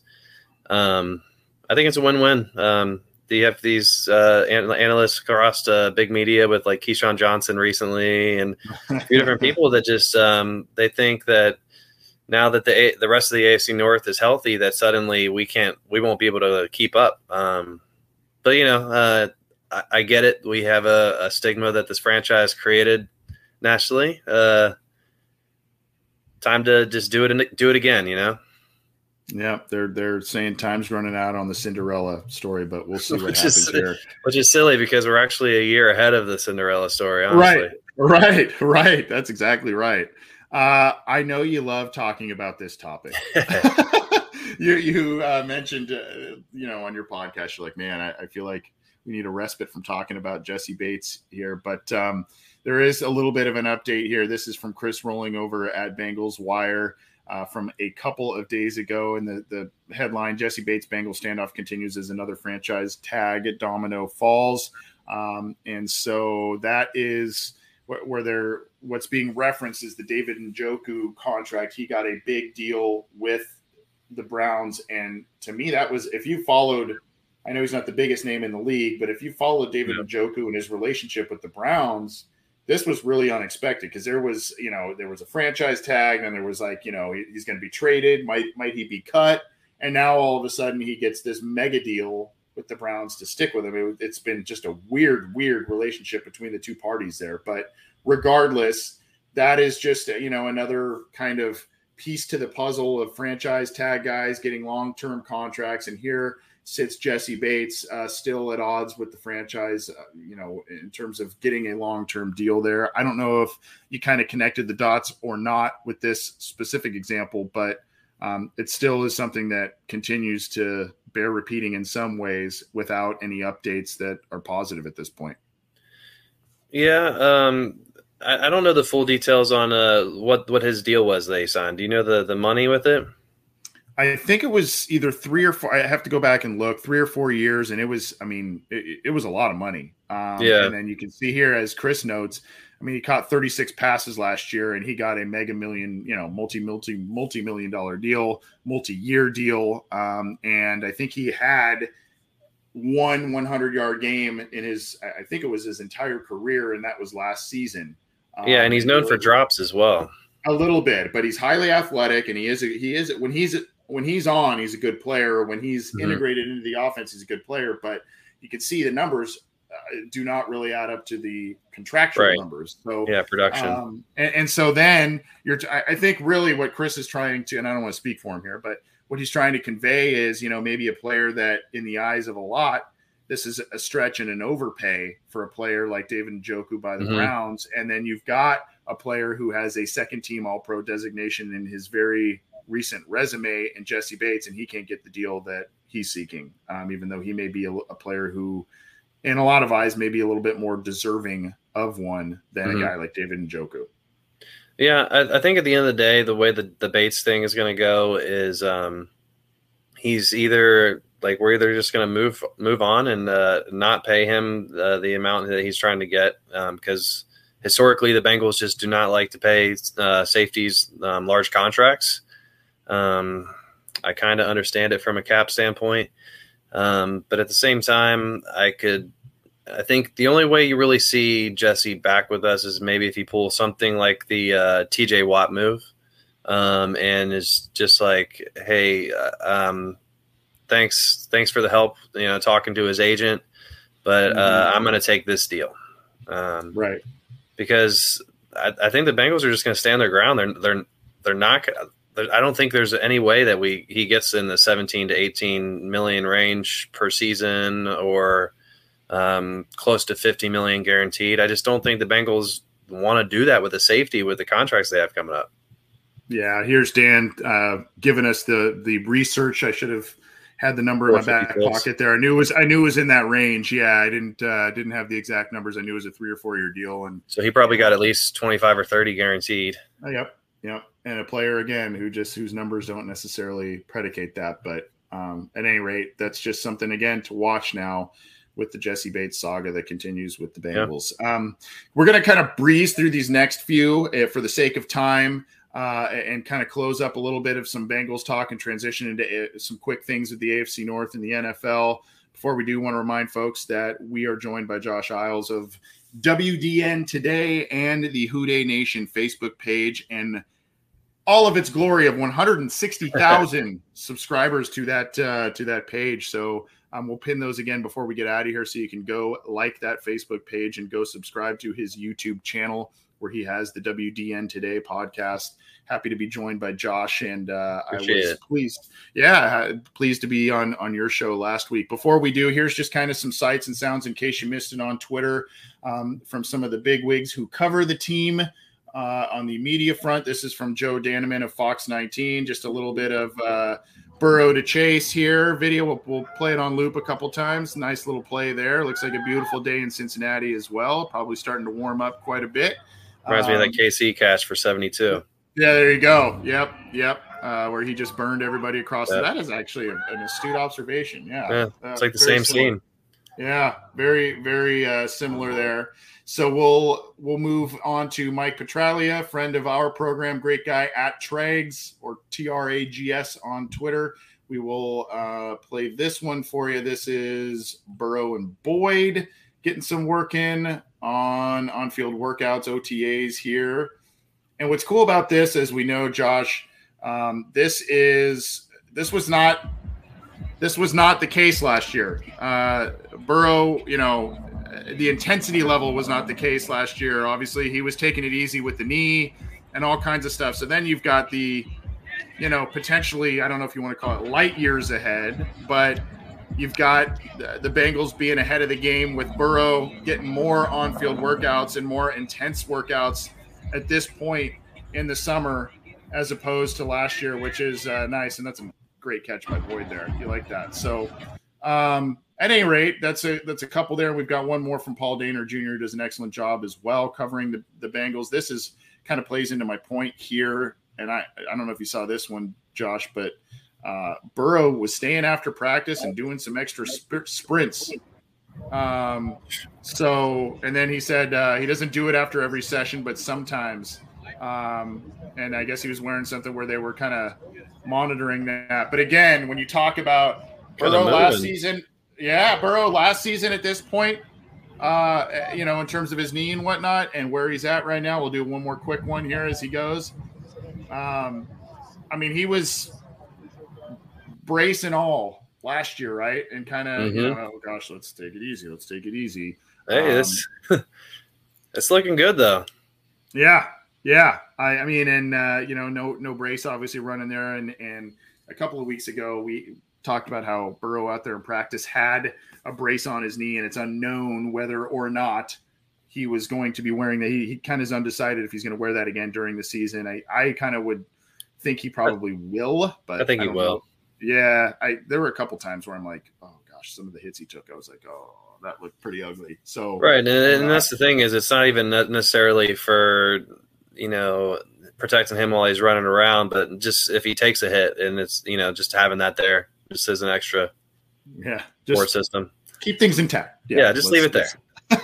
Um, I think it's a win-win. Um, You have these uh, analysts across uh, big media with like Keyshawn Johnson recently and a few different people that just um, they think that now that the the rest of the A F C North is healthy, that suddenly we can't we won't be able to keep up. Um, but you know, uh, I, I get it. We have a, a stigma that this franchise created nationally. Uh, time to just do it and do it again. You know. Yeah, they're they're saying time's running out on the Cinderella story, but we'll see what which happens is, here. Which is silly because we're actually a year ahead of the Cinderella story, honestly. Right, right, right. That's exactly right. Uh, I know you love talking about this topic. you you uh, mentioned, uh, you know, on your podcast, you're like, man, I, I feel like we need a respite from talking about Jessie Bates here. But um, there is a little bit of an update here. This is from Chris Rolling over at Bengals Wire. Uh, from a couple of days ago, and the, the headline, Jessie Bates Bengals standoff continues as another franchise tag at domino falls. Um, and so that is wh- where they're, what's being referenced is the David Njoku contract. He got a big deal with the Browns. And to me, that was, if you followed, I know he's not the biggest name in the league, but if you followed David yeah. Njoku and his relationship with the Browns, this was really unexpected because there was, you know, there was a franchise tag and there was like, you know, he's going to be traded. Might, might he be cut? And now all of a sudden he gets this mega deal with the Browns to stick with him. It, it's been just a weird, weird relationship between the two parties there. But regardless, that is just, you know, another kind of piece to the puzzle of franchise tag guys getting long-term contracts. And here sits Jessie Bates uh, still at odds with the franchise, uh, you know, in terms of getting a long-term deal there. I don't know if you kind of connected the dots or not with this specific example, but um, it still is something that continues to bear repeating in some ways without any updates that are positive at this point. Yeah. Um, I, I don't know the full details on uh, what, what his deal was that he signed. Do you know the, the money with it? I think it was either three or four. I have to go back and look three or four years. And it was, I mean, it, it was a lot of money. Um, yeah. And then you can see here, as Chris notes, I mean, he caught thirty-six passes last year and he got a mega million, you know, multi, multi, multi-million dollar deal, multi-year deal. Um, and I think he had one hundred yard game in his, I think it was his entire career. And that was last season. Um, yeah. And he's known for drops as well. A little bit, but he's highly athletic and he is, a, he is, when he's, when he's on, he's a good player. When he's mm-hmm. integrated into the offense, he's a good player. But you can see the numbers, uh, do not really add up to the contractual right. numbers. So yeah, production. Um, and, and so then you're, t- I think really what Chris is trying to, and I don't want to speak for him here, but what he's trying to convey is, you know, maybe a player that in the eyes of a lot, this is a stretch and an overpay for a player like David Njoku by the mm-hmm. Browns. And then you've got a player who has a second team All-Pro designation in his very recent resume and Jesse Bates, and he can't get the deal that he's seeking, um, even though he may be a, a player who, in a lot of eyes, may be a little bit more deserving of one than mm-hmm. a guy like David Njoku. Yeah, I, I think at the end of the day, the way the, the Bates thing is going to go is um, he's either like we're either just going to move move on and uh, not pay him uh, the amount that he's trying to get because um, historically the Bengals just do not like to pay uh, safeties um, large contracts. Um, I kind of understand it from a cap standpoint, um, but at the same time, I could. I think the only way you really see Jesse back with us is maybe if he pulls something like the uh, T J Watt move, um, and is just like, "Hey, uh, um, thanks, thanks for the help." You know, talking to his agent, but uh, mm-hmm. I'm going to take this deal, um, right? Because I, I think the Bengals are just going to stand their ground. They're they're they're not. I don't think there's any way that we he gets in the seventeen to eighteen million range per season or. Um, close to fifty million guaranteed. I just don't think the Bengals want to do that with a safety with the contracts they have coming up. Yeah, here's Dan uh, giving us the the research. I should have had the number in my back pocket there. I knew it was I knew it was in that range. Yeah, I didn't uh, didn't have the exact numbers. I knew it was a three or four year deal, and so he probably got at least twenty-five or thirty guaranteed. Oh, yep, yep. And a player again who just whose numbers don't necessarily predicate that, but um, at any rate, that's just something again to watch now. With the Jesse Bates saga that continues with the Bengals. Yeah. Um, we're going to kind of breeze through these next few uh, for the sake of time uh, and kind of close up a little bit of some Bengals talk and transition into uh, some quick things with the A F C North and the N F L. Before we do, want to remind folks that we are joined by Josh Isles of W D N Today and the Houday Nation Facebook page and all of its glory of one hundred sixty thousand subscribers to that uh, to that page. So Um, we'll pin those again before we get out of here so you can go like that Facebook page and go subscribe to his YouTube channel where he has the W D N Today podcast. Happy to be joined by Josh, and uh, I was it. pleased. Yeah, pleased to be on, on your show last week. Before we do, here's just kind of some sights and sounds in case you missed it on Twitter um, from some of the big wigs who cover the team uh, on the media front. This is from Joe Daneman of Fox nineteen. Just a little bit of uh, Burrow to Chase here video. We'll, we'll play it on loop a couple times. Nice little play there. Looks like a beautiful day in Cincinnati as well. Probably starting to warm up quite a bit. Reminds um, me of that K C catch for seventy-two. Yeah, there you go. Yep, yep. Uh, where he just burned everybody across. Yep. The, that is actually a, an astute observation. Yeah, yeah it's uh, like the same similar. scene. Yeah, very, very uh, similar there. So we'll we'll move on to Mike Petraglia, friend of our program, great guy at Trags or T R A G S on Twitter. We will uh, play this one for you. This is Burrow and Boyd getting some work in on on-field workouts, O T As here. And what's cool about this, as we know, Josh, um, this is this was not this was not the case last year. Uh, Burrow, you know. The intensity level was not the case last year. Obviously, he was taking it easy with the knee and all kinds of stuff. So then you've got the, you know, potentially, I don't know if you want to call it light years ahead, but you've got the, the Bengals being ahead of the game with Burrow getting more on-field workouts and more intense workouts at this point in the summer as opposed to last year, which is uh, nice. And that's a great catch by Boyd there. You like that. So, um, at any rate, that's a that's a couple there. We've got one more from Paul Dehner Junior who does an excellent job as well covering the, the Bengals. This is kind of plays into my point here. And I, I don't know if you saw this one, Josh, but uh, Burrow was staying after practice and doing some extra sp- sprints. Um, so, and then he said uh, he doesn't do it after every session, but sometimes. Um, and I guess he was wearing something where they were kind of monitoring that. But again, when you talk about Burrow last season – Yeah, Burrow last season at this point, uh, you know, in terms of his knee and whatnot and where he's at right now. We'll do one more quick one here as he goes. Um, I mean, he was brace and all last year, right? And kind of, mm-hmm. you know, oh, gosh, let's take it easy. Let's take it easy. Hey, Um, this it's looking good though. Yeah, yeah. I, I mean, and uh, you know, no no brace obviously running there, and and a couple of weeks ago we talked about how Burrow out there in practice had a brace on his knee, and it's unknown whether or not he was going to be wearing that. He, he kind of is undecided if he's going to wear that again during the season. I, I kind of would think he probably will, but I think I he don't will. know. Yeah, I there were a couple times where I'm like, oh gosh, some of the hits he took, I was like, oh, that looked pretty ugly. So Right, and, and uh, that's the thing is, it's not even necessarily for you know protecting him while he's running around, but just if he takes a hit, and it's you know just having that there just as an extra yeah, support just system. keep things intact. Yeah, yeah just leave it there.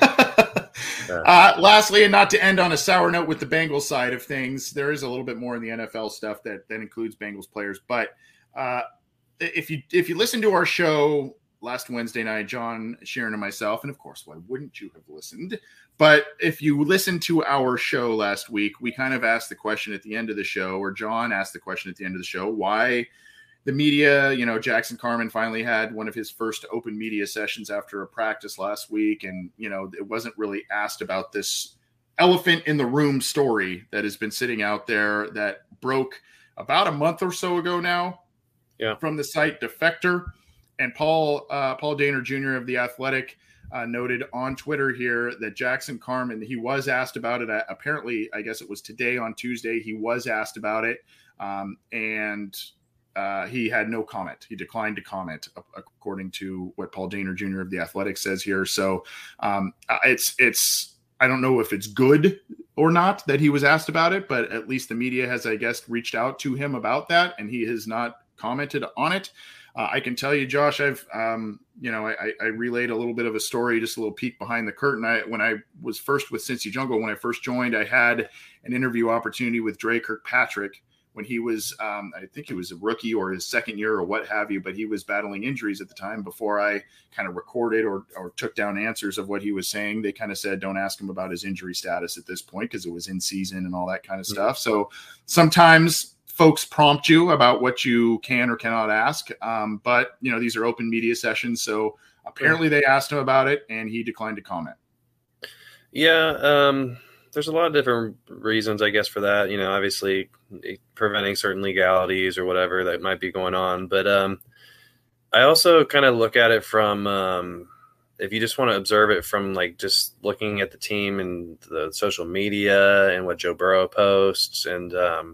yeah. uh, lastly, and not to end on a sour note with the Bengals side of things, there is a little bit more in the N F L stuff that that includes Bengals players. But uh, if you if you listen to our show last Wednesday night, John, Sharon, and myself, and of course, why wouldn't you have listened? But if you listened to our show last week, we kind of asked the question at the end of the show, or John asked the question at the end of the show, why the media, you know, Jackson Carman finally had one of his first open media sessions after a practice last week. And, you know, it wasn't really asked about this elephant in the room story that has been sitting out there that broke about a month or so ago now yeah. from the site Defector. And Paul uh, Paul Dehner Junior of The Athletic uh, noted on Twitter here that Jackson Carman, he was asked about it. Uh, apparently, I guess it was today on Tuesday, he was asked about it. Um, and uh, he had no comment. He declined to comment, according to what Paul Dehner Junior of The Athletic says here. So um, it's it's I don't know if it's good or not that he was asked about it, but at least the media has, I guess, reached out to him about that, and he has not commented on it. Uh, I can tell you, Josh, I've, um, you know, I, I relayed a little bit of a story, just a little peek behind the curtain. I, when I was first with Cincy Jungle, when I first joined, I had an interview opportunity with Dre Kirkpatrick when he was, um, I think he was a rookie or his second year or what have you, but he was battling injuries at the time. Before I kind of recorded or, or took down answers of what he was saying, they kind of said, don't ask him about his injury status at this point because it was in season and all that kind of mm-hmm. stuff. So sometimes folks prompt you about what you can or cannot ask. Um, but, you know, these are open media sessions. So apparently they asked him about it and he declined to comment. Yeah. Um, there's a lot of different reasons, I guess, for that. You know, obviously preventing certain legalities or whatever that might be going on. But um, I also kind of look at it from um, if you just want to observe it from like just looking at the team and the social media and what Joe Burrow posts and um,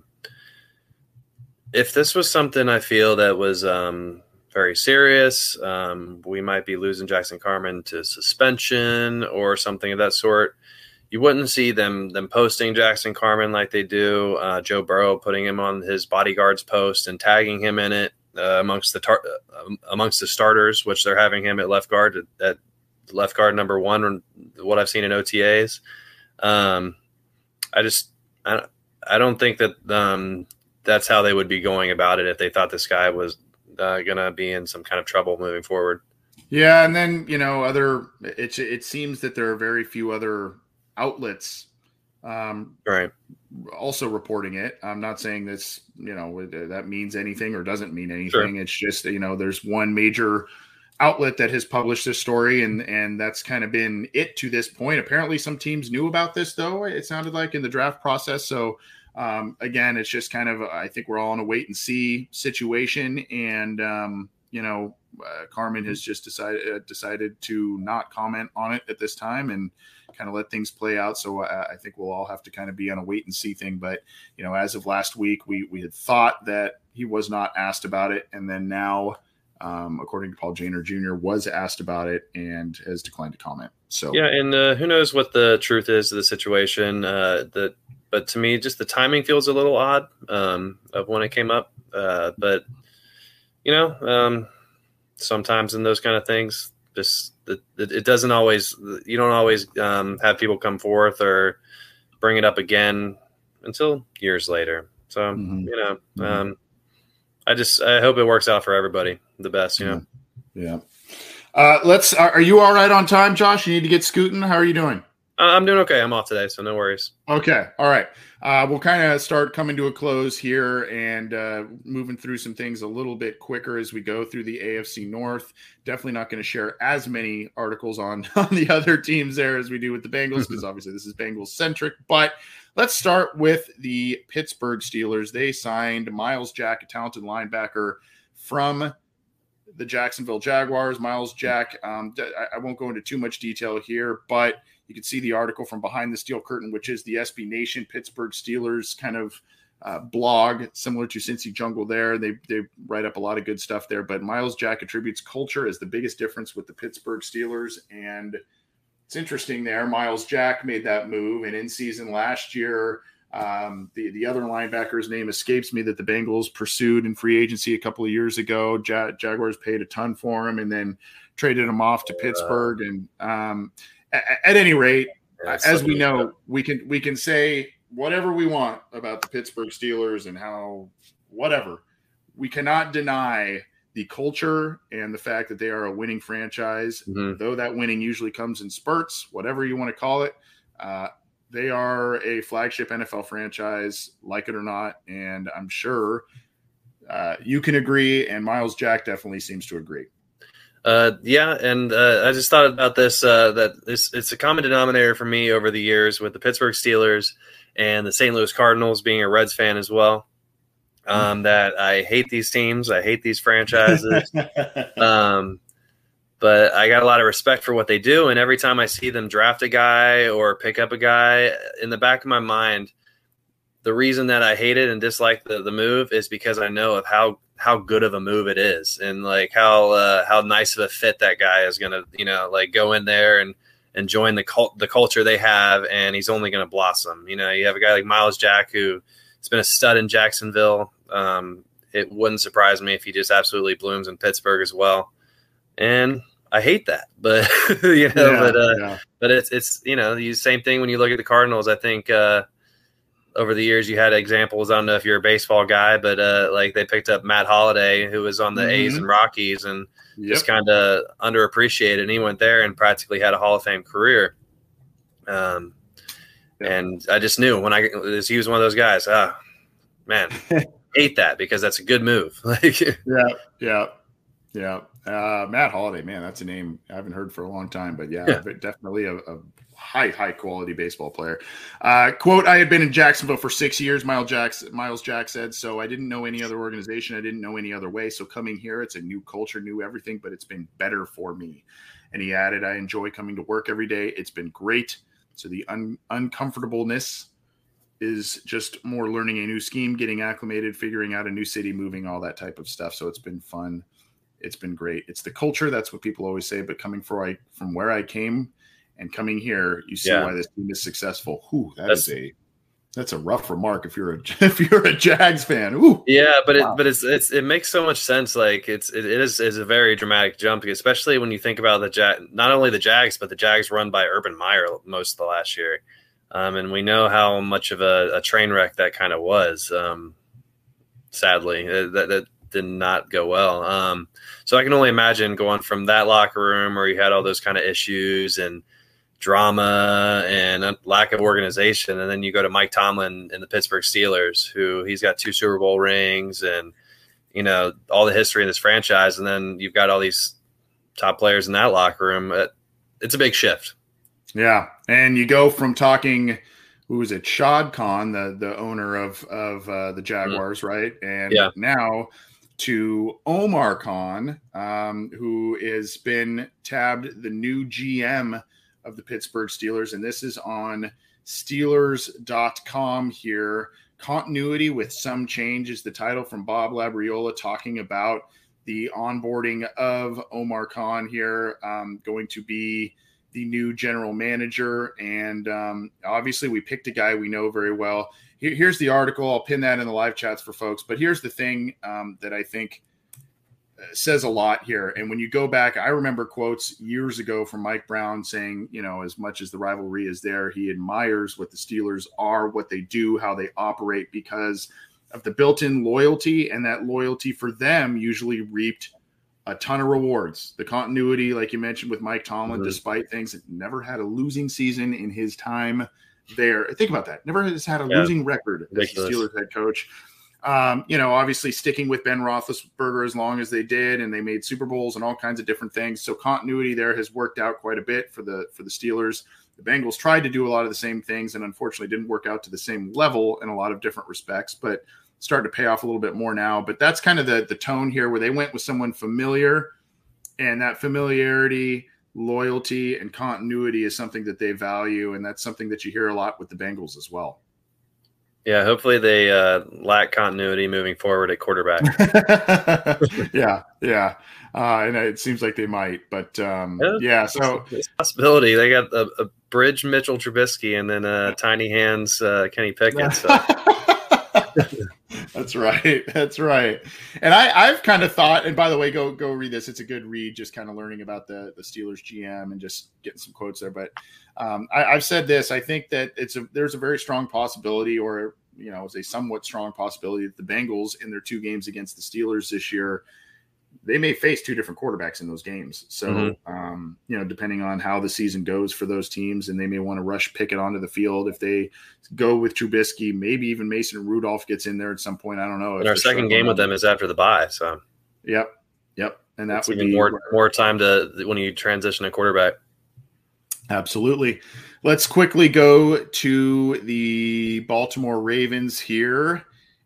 if this was something I feel that was um, very serious, um, we might be losing Jackson Carman to suspension or something of that sort. You wouldn't see them them posting Jackson Carman like they do. Uh, Joe Burrow putting him on his bodyguards post and tagging him in it uh, amongst the tar- uh, amongst the starters, which they're having him at left guard at, at left guard number one. What I've seen in O T As, um, I just I, I don't think that. Um, That's how they would be going about it if they thought this guy was uh, going to be in some kind of trouble moving forward. Yeah, and then, you know, other it, it seems that there are very few other outlets um, right. also reporting it. I'm not saying this, you know, that means anything or doesn't mean anything. Sure. It's just, you know, there's one major outlet that has published this story, and and that's kind of been it to this point. Apparently some teams knew about this, though, it sounded like, in the draft process. So Um, again, it's just kind of, I think we're all in a wait and see situation. And, um, you know, uh, Carman has just decided, uh, decided to not comment on it at this time and kind of let things play out. So uh, I think we'll all have to kind of be on a wait and see thing. But, you know, as of last week, we, we had thought that he was not asked about it. And then now, um, according to Paul Dehner Junior, was asked about it and has declined to comment. So, yeah. And uh, who knows what the truth is of the situation uh, that, But to me, just the timing feels a little odd um, of when it came up. Uh, but, you know, um, sometimes in those kind of things, just it, it doesn't always – you don't always um, have people come forth or bring it up again until years later. So, mm-hmm. you know, mm-hmm. um, I just – I hope it works out for everybody the best, you know. Yeah. yeah. Uh, let's – are you all right on time, Josh? You need to get scooting? How are you doing? I'm doing okay. I'm off today, so no worries. Okay. All right. Uh, we'll kind of start coming to a close here and uh, moving through some things a little bit quicker as we go through the A F C North. Definitely not going to share as many articles on, on the other teams there as we do with the Bengals, because obviously this is Bengals centric. But let's start with the Pittsburgh Steelers. They signed Myles Jack, a talented linebacker from the Jacksonville Jaguars. Myles Jack, um, I, I won't go into too much detail here, but you can see the article from Behind the Steel Curtain, which is the S B Nation Pittsburgh Steelers kind of uh, blog, similar to Cincy Jungle there. They they write up a lot of good stuff there. But Myles Jack attributes culture as the biggest difference with the Pittsburgh Steelers. And it's interesting there. Myles Jack made that move. And in season last year, um, the, the other linebacker's name escapes me that the Bengals pursued in free agency a couple of years ago. Ja- Jaguars paid a ton for him and then traded him off to Pittsburgh. And um at any rate, yeah, as we know, we can we can say whatever we want about the Pittsburgh Steelers and how whatever. We cannot deny the culture and the fact that they are a winning franchise, mm-hmm. though that winning usually comes in spurts, whatever you want to call it. Uh, they are a flagship N F L franchise, like it or not, and I'm sure uh, you can agree, and Myles Jack definitely seems to agree. Uh, yeah, and uh, I just thought about this, uh, that it's, it's a common denominator for me over the years with the Pittsburgh Steelers and the Saint Louis Cardinals, being a Reds fan as well, um, that I hate these teams. I hate these franchises. um, but I got a lot of respect for what they do, and every time I see them draft a guy or pick up a guy, in the back of my mind, the reason that I hate it and dislike the, the move is because I know of how how good of a move it is, and like how uh, how nice of a fit that guy is going to, you know, like go in there and, and join the cult, the culture they have, and he's only going to blossom. You know, you have a guy like Myles Jack who has been a stud in Jacksonville. Um, it wouldn't surprise me if he just absolutely blooms in Pittsburgh as well. And I hate that, but you know, yeah, but uh, yeah. but it's it's you know, the same thing when you look at the Cardinals. I think. Uh, Over the years, you had examples. I don't know if you're a baseball guy, but uh, like they picked up Matt Holliday, who was on the mm-hmm. A's and Rockies, and yep. just kind of underappreciated. And he went there and practically had a Hall of Fame career. Um, yep. And I just knew when I he was one of those guys. Ah, man, hate that because that's a good move. Like, yeah, yeah, yeah. Uh, Matt Holliday, man, that's a name I haven't heard for a long time, but yeah, yeah. definitely a. a high, high quality baseball player. Uh, quote, I had been in Jacksonville for six years, Myles Jack, Myles Jack said, so I didn't know any other organization. I didn't know any other way. So coming here, it's a new culture, new everything, but it's been better for me. And he added, I enjoy coming to work every day. It's been great. So the un- uncomfortableness is just more learning a new scheme, getting acclimated, figuring out a new city, moving, all that type of stuff. So it's been fun. It's been great. It's the culture. That's what people always say. But coming for I, from where I came, and coming here, you see yeah. why this team is successful. Whew, that that's, is a that's a rough remark if you're a if you're a Jags fan. Ooh, yeah, but wow. it but it's it's it makes so much sense. Like it's it, it is is a very dramatic jump, especially when you think about the Jag, not only the Jags, but the Jags run by Urban Meyer most of the last year, um, and we know how much of a, a train wreck that kind of was. Um, sadly, that that did not go well. Um, so I can only imagine going from that locker room where you had all those kind of issues and drama and lack of organization, and then you go to Mike Tomlin in the Pittsburgh Steelers, who he's got two Super Bowl rings and, you know, all the history in this franchise, and then you've got all these top players in that locker room. It's a big shift. Yeah, and you go from talking, who was it, Shad Khan, the the owner of of uh, the Jaguars, mm-hmm. right, and yeah. now to Omar Khan, um, who has been tabbed the new G M of the Pittsburgh Steelers, and this is on Steelers dot com here. Continuity with some change is the title from Bob Labriola, talking about the onboarding of Omar Khan here, um, going to be the new general manager. And um, obviously we picked a guy we know very well. Here, here's the article. I'll pin that in the live chats for folks. But here's the thing um, that I think says a lot here. And when you go back, I remember quotes years ago from Mike Brown saying, you know, as much as the rivalry is there, he admires what the Steelers are, what they do, how they operate, because of the built-in loyalty, and that loyalty for them usually reaped a ton of rewards. The continuity, like you mentioned with Mike Tomlin, Mm-hmm. despite things, never had a losing season in his time there. Think about that. Never has had a Yeah. losing record Ridiculous. as the Steelers head coach. Um, you know, obviously sticking with Ben Roethlisberger as long as they did, and they made Super Bowls and all kinds of different things. So continuity there has worked out quite a bit for the for the Steelers. The Bengals tried to do a lot of the same things and unfortunately didn't work out to the same level in a lot of different respects, but starting to pay off a little bit more now. But that's kind of the the tone here, where they went with someone familiar, and that familiarity, loyalty, and continuity is something that they value, and that's something that you hear a lot with the Bengals as well. Yeah, hopefully they uh, lack continuity moving forward at quarterback. yeah, yeah. Uh, and it seems like they might, but um, Yeah. yeah, so It's a possibility. They got a, a bridge Mitchell Trubisky and then uh, tiny hands uh, Kenny Pickett. So. That's right. That's right. And I, I've kind of thought, and by the way, go go read this. It's a good read, just kind of learning about the, the Steelers G M and just getting some quotes there. But um, I, I've said this. I think that it's a there's a very strong possibility, or you know, it's a somewhat strong possibility that the Bengals in their two games against the Steelers this year, they may face two different quarterbacks in those games. So, mm-hmm. um, you know, depending on how the season goes for those teams, and they may want to rush Pickett onto the field. If they go with Trubisky, maybe even Mason Rudolph gets in there at some point. I don't know. And our second game with them is after the bye. So, yep. Yep. And that That's would even be more, more time to when you transition a quarterback. Absolutely. Let's quickly go to the Baltimore Ravens here.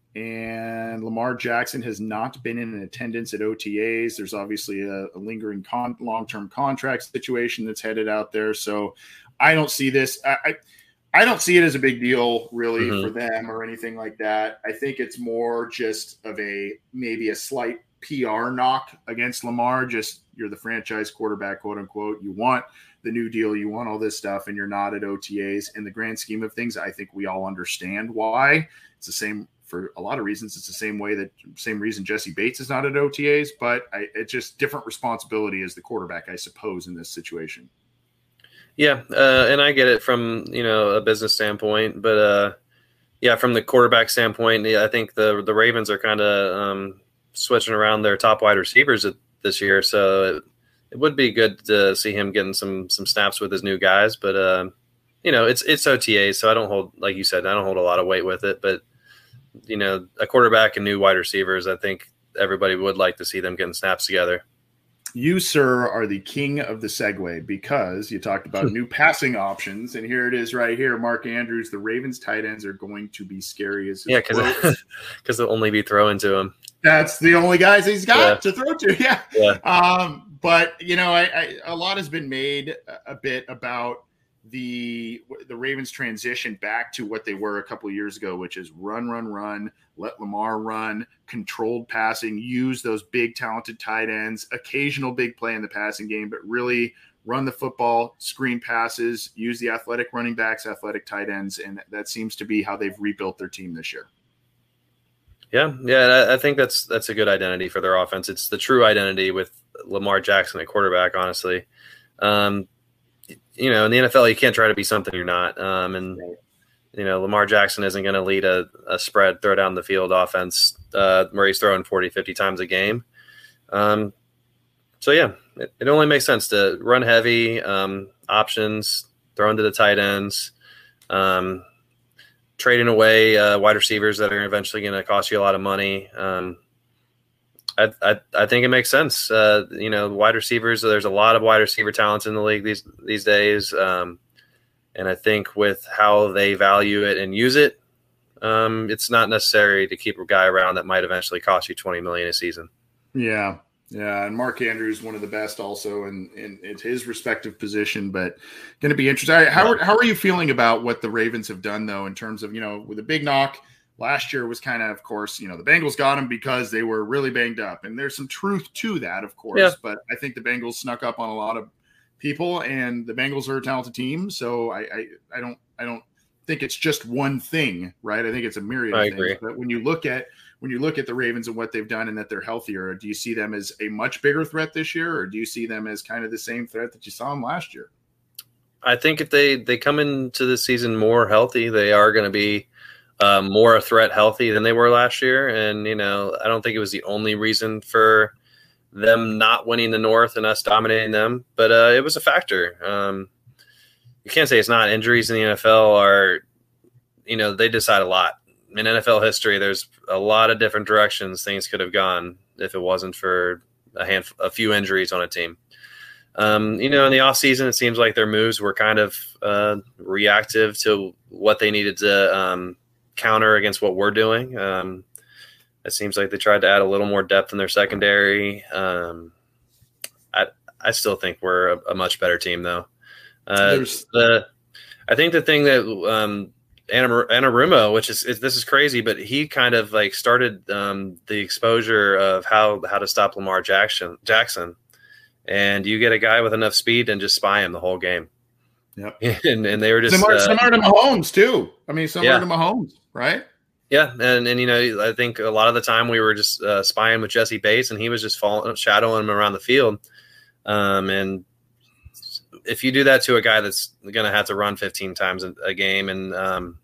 And Lamar Jackson has not been in attendance at O T As. There's obviously a, a lingering con- long-term contract situation that's headed out there. So I don't see this. I, I, I don't see it as a big deal really mm-hmm. for them or anything like that. I think it's more just of a maybe a slight P R knock against Lamar. Just you're the franchise quarterback, quote unquote. You want the new deal. You want all this stuff, and you're not at O T As. In the grand scheme of things, I think we all understand why. It's the same. For a lot of reasons, it's the same way that same reason Jesse Bates is not at O T As, but I, it's just different responsibility as the quarterback, I suppose, in this situation. Yeah, uh, and I get it from you know a business standpoint, but uh, yeah, from the quarterback standpoint, yeah, I think the the Ravens are kind of um, switching around their top wide receivers this year, so it, it would be good to see him getting some some snaps with his new guys. But uh, you know, it's it's O T As, so I don't hold like you said, I don't hold a lot of weight with it, but. You know, a quarterback and new wide receivers, I think everybody would like to see them getting snaps together. You, sir, are the king of the segue because you talked about new passing options, and here it is right here. Mark Andrews, the Ravens tight ends are going to be scary as yeah, because because they'll only be throwing to him. That's the only guys he's got yeah. to throw to. Yeah, yeah. Um, but you know, I, I, a lot has been made a bit about. the the Ravens transition back to what they were a couple of years ago, which is run, run, run, let Lamar run, controlled passing, use those big talented tight ends, occasional big play in the passing game, but really run the football, screen passes, use the athletic running backs, athletic tight ends, and that seems to be how they've rebuilt their team this year. Yeah, yeah, I think that's that's a good identity for their offense. It's the true identity with Lamar Jackson at quarterback, honestly. Um, You know, in the N F L, you can't try to be something you're not. Um, and, you know, Lamar Jackson isn't going to lead a, a spread, throw down the field offense uh, where he's throwing forty, fifty times a game. Um, so, yeah, it, it only makes sense to run heavy, um, options, throw into the tight ends, um, trading away uh, wide receivers that are eventually going to cost you a lot of money. Um I, I I think it makes sense. Uh, you know, wide receivers. There's a lot of wide receiver talents in the league these these days, um, and I think with how they value it and use it, um, it's not necessary to keep a guy around that might eventually cost you twenty million dollars a season. Yeah, yeah, and Mark Andrews, one of the best, also in in, in his respective position, but going to be interesting. How how are you feeling about what the Ravens have done though, in terms of you know with a big knock? Last year was kind of, of course, you know, the Bengals got them because they were really banged up. And there's some truth to that, of course. Yeah. But I think the Bengals snuck up on a lot of people, and the Bengals are a talented team. So I I, I don't I don't think it's just one thing, right? I think it's a myriad I of agree. things. But when you look at when you look at the Ravens and what they've done and that they're healthier, do you see them as a much bigger threat this year, or do you see them as kind of the same threat that you saw them last year? I think if they, they come into the season more healthy, they are going to be Um, more a threat healthy than they were last year. And, you know, I don't think it was the only reason for them not winning the North and us dominating them, but uh, it was a factor. Um, you can't say it's not. Injuries in the N F L are, you know, they decide a lot. In N F L history, there's a lot of different directions things could have gone if it wasn't for a handful, a few injuries on a team. Um, you know, in the offseason, it seems like their moves were kind of uh, reactive to what they needed to um, counter against what we're doing. Um, it seems like they tried to add a little more depth in their secondary. Um, I I still think we're a, a much better team, though. Uh, the I think the thing that um, Anarumo, which is, is this is crazy, but he kind of like started um, the exposure of how how to stop Lamar Jackson. Jackson, and you get a guy with enough speed and just spy him the whole game. Yep, and, and they were just similar, uh, similar to Mahomes too. I mean, similar yeah. to Mahomes, right? Yeah, and and you know, I think a lot of the time we were just uh, spying with Jesse Bates, and he was just following, shadowing him around the field. Um, and if you do that to a guy that's going to have to run fifteen times a, a game and um,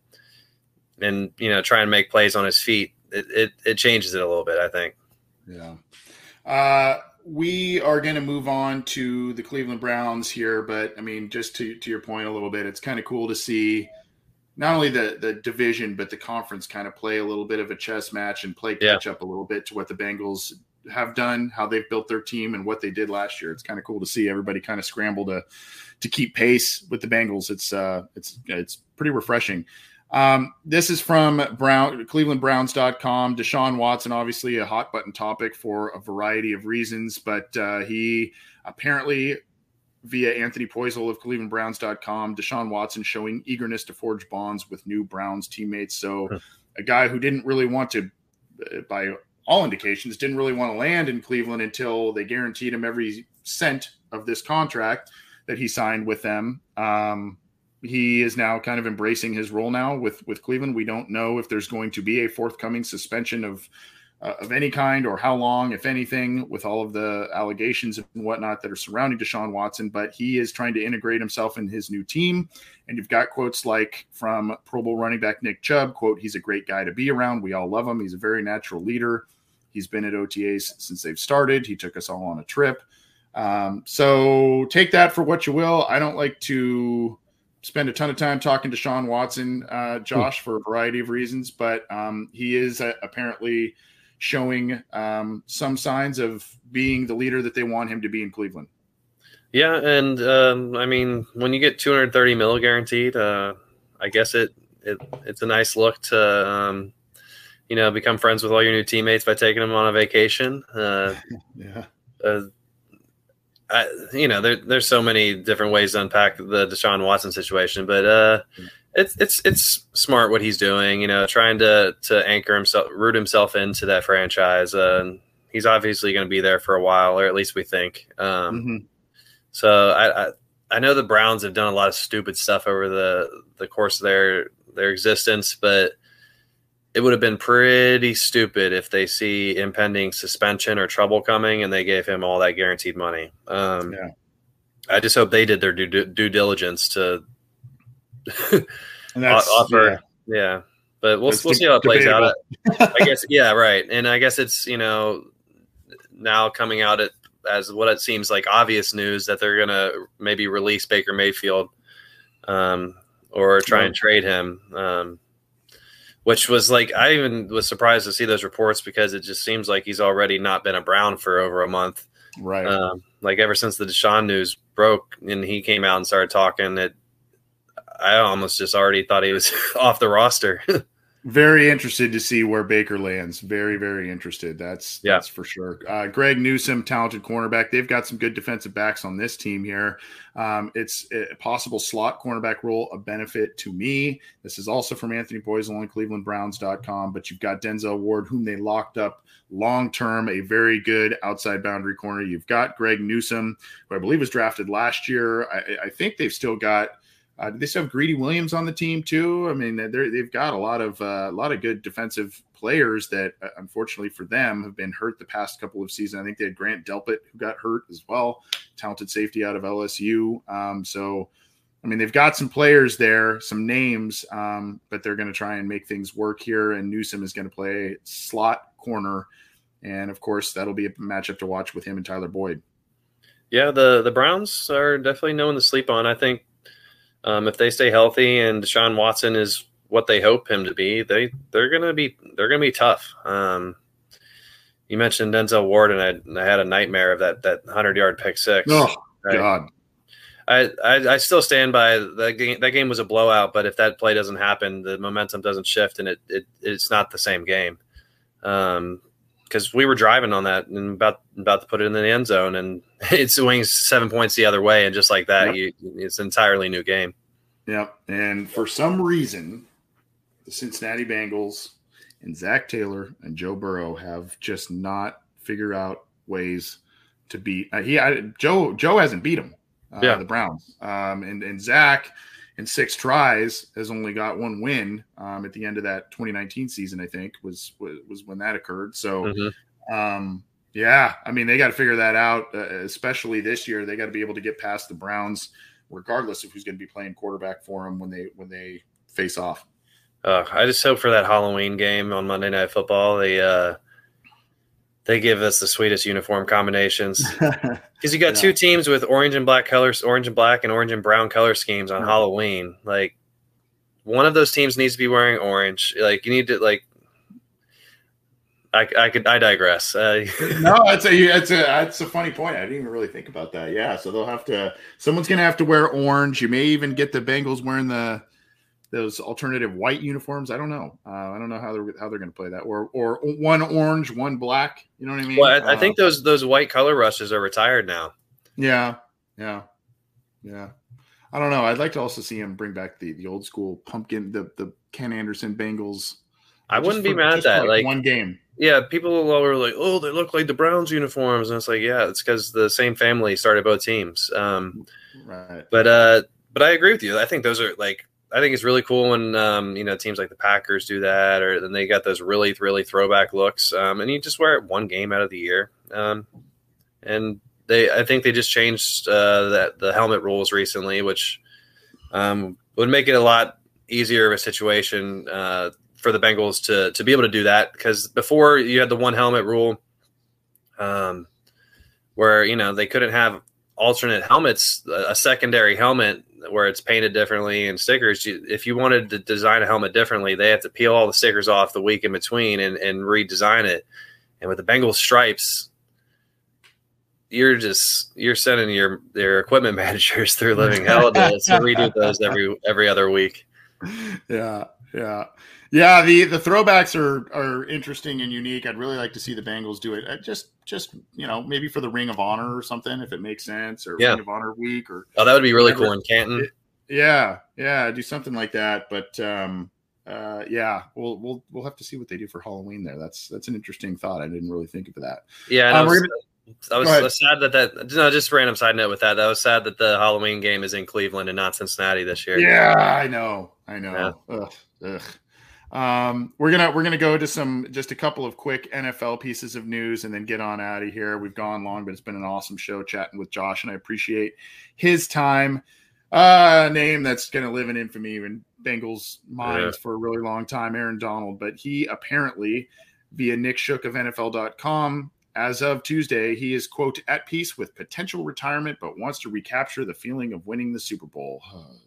and you know try and make plays on his feet, it, it it changes it a little bit, I think. Yeah. Uh, we are going to move on to the Cleveland Browns here, but I mean, just to to your point a little bit, it's kind of cool to see not only the the division but the conference kind of play a little bit of a chess match and play catch yeah. up a little bit to what the Bengals have done, how they've built their team, and what they did last year. It's kind of cool to see everybody kind of scramble to to keep pace with the Bengals. It's uh, it's it's pretty refreshing. Um, this is from Brown, Cleveland Browns dot com. Deshaun Watson, obviously a hot button topic for a variety of reasons, but uh, he apparently, via Anthony Poisel of Cleveland Browns dot com, Deshaun Watson showing eagerness to forge bonds with new Browns teammates. So huh. a guy who didn't really want to, by all indications, didn't really want to land in Cleveland until they guaranteed him every cent of this contract that he signed with them. Um, he is now kind of embracing his role now with, with Cleveland. We don't know if there's going to be a forthcoming suspension of uh, of any kind or how long, if anything, with all of the allegations and whatnot that are surrounding Deshaun Watson. But he is trying to integrate himself in his new team. And you've got quotes like from Pro Bowl running back Nick Chubb, quote, "He's a great guy to be around. We all love him. He's a very natural leader. He's been at O T As since they've started. He took us all on a trip." Um, so take that for what you will. I don't like to spend a ton of time talking to Deshaun Watson, uh, Josh, for a variety of reasons, but um, he is uh, apparently showing um, some signs of being the leader that they want him to be in Cleveland. Yeah, and um, I mean, when you get two hundred thirty mil guaranteed, uh, I guess it, it it's a nice look to um, you know become friends with all your new teammates by taking them on a vacation. Uh, yeah. Uh, I, you know, there, there's so many different ways to unpack the Deshaun Watson situation, but uh, it's it's it's smart what he's doing. You know, trying to to anchor himself, root himself into that franchise. Uh, he's obviously going to be there for a while, or at least we think. Um, mm-hmm. So I, I I know the Browns have done a lot of stupid stuff over the the course of their their existence, but it would have been pretty stupid if they see impending suspension or trouble coming and they gave him all that guaranteed money. Um, yeah. I just hope they did their due, due diligence to and that's, offer. Yeah. yeah. But we'll, we'll see how it plays debatable. out. I guess. Yeah. Right. And I guess it's, you know, now coming out at, as what it seems like obvious news that they're going to maybe release Baker Mayfield um, or try yeah. and trade him. Um, Which was like, I even was surprised to see those reports because it just seems like he's already not been a Brown for over a month. Right. Um, like ever since the Deshaun news broke and he came out and started talking, it, I almost just already thought he was off the roster. Very interested to see where Baker lands. Very, very interested. That's yeah. that's for sure. Uh, Greg Newsome, talented cornerback. They've got some good defensive backs on this team here. Um, it's a possible slot cornerback role, a benefit to me. This is also from Anthony Poisel on Cleveland Browns dot com. But you've got Denzel Ward, whom they locked up long-term, a very good outside boundary corner. You've got Greg Newsome, who I believe was drafted last year. I, I think they've still got Uh, do they still have Greedy Williams on the team too? I mean, they've got a lot of uh, a lot of good defensive players that, uh, unfortunately for them, have been hurt the past couple of seasons. I think they had Grant Delpit, who got hurt as well, talented safety out of L S U. Um, so, I mean, they've got some players there, some names, um, but they're going to try and make things work here. And Newsome is going to play slot corner. And of course, that'll be a matchup to watch with him and Tyler Boyd. Yeah, the, the Browns are definitely no one to sleep on. I think um, if they stay healthy and Deshaun Watson is what they hope him to be, they they're gonna be they're gonna be tough. Um, you mentioned Denzel Ward, and I, I had a nightmare of that that hundred yard pick six. Oh right? God. I, I, I still stand by that game. That game was a blowout, but if that play doesn't happen, the momentum doesn't shift, and it, it it's not the same game. Um, because we were driving on that and about about to put it in the end zone, and it swings seven points the other way, and just like that, yep. you, it's an entirely new game. Yep. And for some reason, the Cincinnati Bengals and Zach Taylor and Joe Burrow have just not figured out ways to beat. Uh, he I, Joe Joe hasn't beat him. Uh, yeah. The Browns. Um, and, and Zach, in six tries, has only got one win um, at the end of that twenty nineteen season, I think, was was, was when that occurred. So, mm-hmm. um, yeah, I mean, they got to figure that out, uh, especially this year. They got to be able to get past the Browns, regardless of who's going to be playing quarterback for them when they when they face off. Uh, I just hope for that Halloween game on Monday Night Football, they uh, they give us the sweetest uniform combinations. Because you got yeah. two teams with orange and black colors, orange and black, and orange and brown color schemes on yeah. Halloween. Like, one of those teams needs to be wearing orange. Like, you need to like. I, I could I digress. Uh, no, that's a that's a that's a funny point. I didn't even really think about that. Yeah, so they'll have to. Someone's gonna have to wear orange. You may even get the Bengals wearing the those alternative white uniforms. I don't know. Uh, I don't know how they're how they're gonna play that. Or or one orange, one black. You know what I mean? Well, I, I uh, think those those white color rushes are retired now. Yeah, yeah, yeah. I don't know. I'd like to also see him bring back the the old school pumpkin, the the Ken Anderson Bengals. I wouldn't for, be mad at that. Like, like one game. Yeah, people are like, "Oh, they look like the Browns uniforms," and it's like, yeah, it's because the same family started both teams. Um, right. But uh, but I agree with you. I think those are like, I think it's really cool when um, you know, teams like the Packers do that, or then they got those really, really throwback looks. Um, and you just wear it one game out of the year. Um, and they, I think they just changed uh, that the helmet rules recently, which um would make it a lot easier of a situation. Uh, for the Bengals to to be able to do that, because before you had the one helmet rule, um, where you know they couldn't have alternate helmets, a secondary helmet where it's painted differently and stickers. You, if you wanted to design a helmet differently, they have to peel all the stickers off the week in between and, and redesign it. And with the Bengals stripes, you're just you're sending your their equipment managers through living hell to, to redo those every every other week. Yeah, yeah. Yeah, the, the throwbacks are, are interesting and unique. I'd really like to see the Bengals do it. Just, just you know, maybe for the Ring of Honor or something, if it makes sense, or yeah. Ring of Honor week, or oh, that would be really whatever. cool in Canton. Yeah, yeah, do something like that. But um, uh, yeah, we'll we'll we'll have to see what they do for Halloween there. That's that's an interesting thought. I didn't really think of that. Yeah, um, I was, gonna, I was, I was sad that that no, just a random side note with that. I was sad that the Halloween game is in Cleveland and not Cincinnati this year. Yeah, I know, I know. Yeah. Ugh, ugh. Um, we're gonna we're gonna go to some just a couple of quick N F L pieces of news and then get on out of here. We've gone long, but it's been an awesome show chatting with Josh, and I appreciate his time. Uh, a name that's gonna live in infamy in Bengals minds yeah. for a really long time, Aaron Donald. But he apparently, via Nick Shook of N F L dot com, as of Tuesday, he is, quote, at peace with potential retirement, but wants to recapture the feeling of winning the Super Bowl.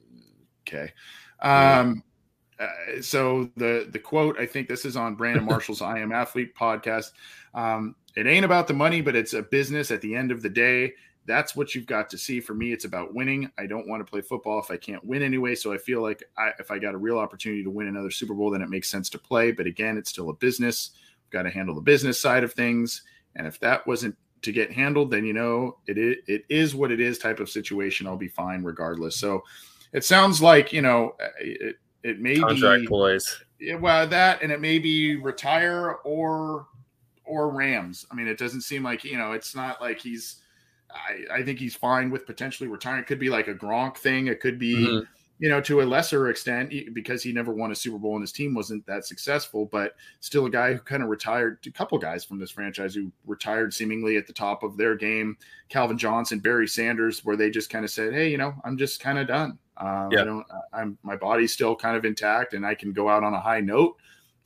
Okay. Um. Uh, so the the quote, I think this is on Brandon Marshall's I Am Athlete podcast. Um, it ain't about the money, but it's a business at the end of the day. That's what you've got to see. For me, it's about winning. I don't want to play football if I can't win anyway. So I feel like I, if I got a real opportunity to win another Super Bowl, then it makes sense to play. But again, it's still a business. We've got to handle the business side of things. And if that wasn't to get handled, then, you know, it is, it is what it is type of situation. I'll be fine regardless. So it sounds like, you know, it, It may contract be boys. Yeah, well, that, and it may be retire or or Rams. I mean, it doesn't seem like, you know, it's not like he's. I, I think he's fine with potentially retiring. It could be like a Gronk thing. It could be, mm-hmm. you know, to a lesser extent, because he never won a Super Bowl and his team wasn't that successful. But still, a guy who kind of retired. A couple guys from this franchise who retired seemingly at the top of their game. Calvin Johnson, Barry Sanders, where they just kind of said, "Hey, you know, I'm just kind of done." Um, yeah. I don't. I'm my body's still kind of intact, and I can go out on a high note.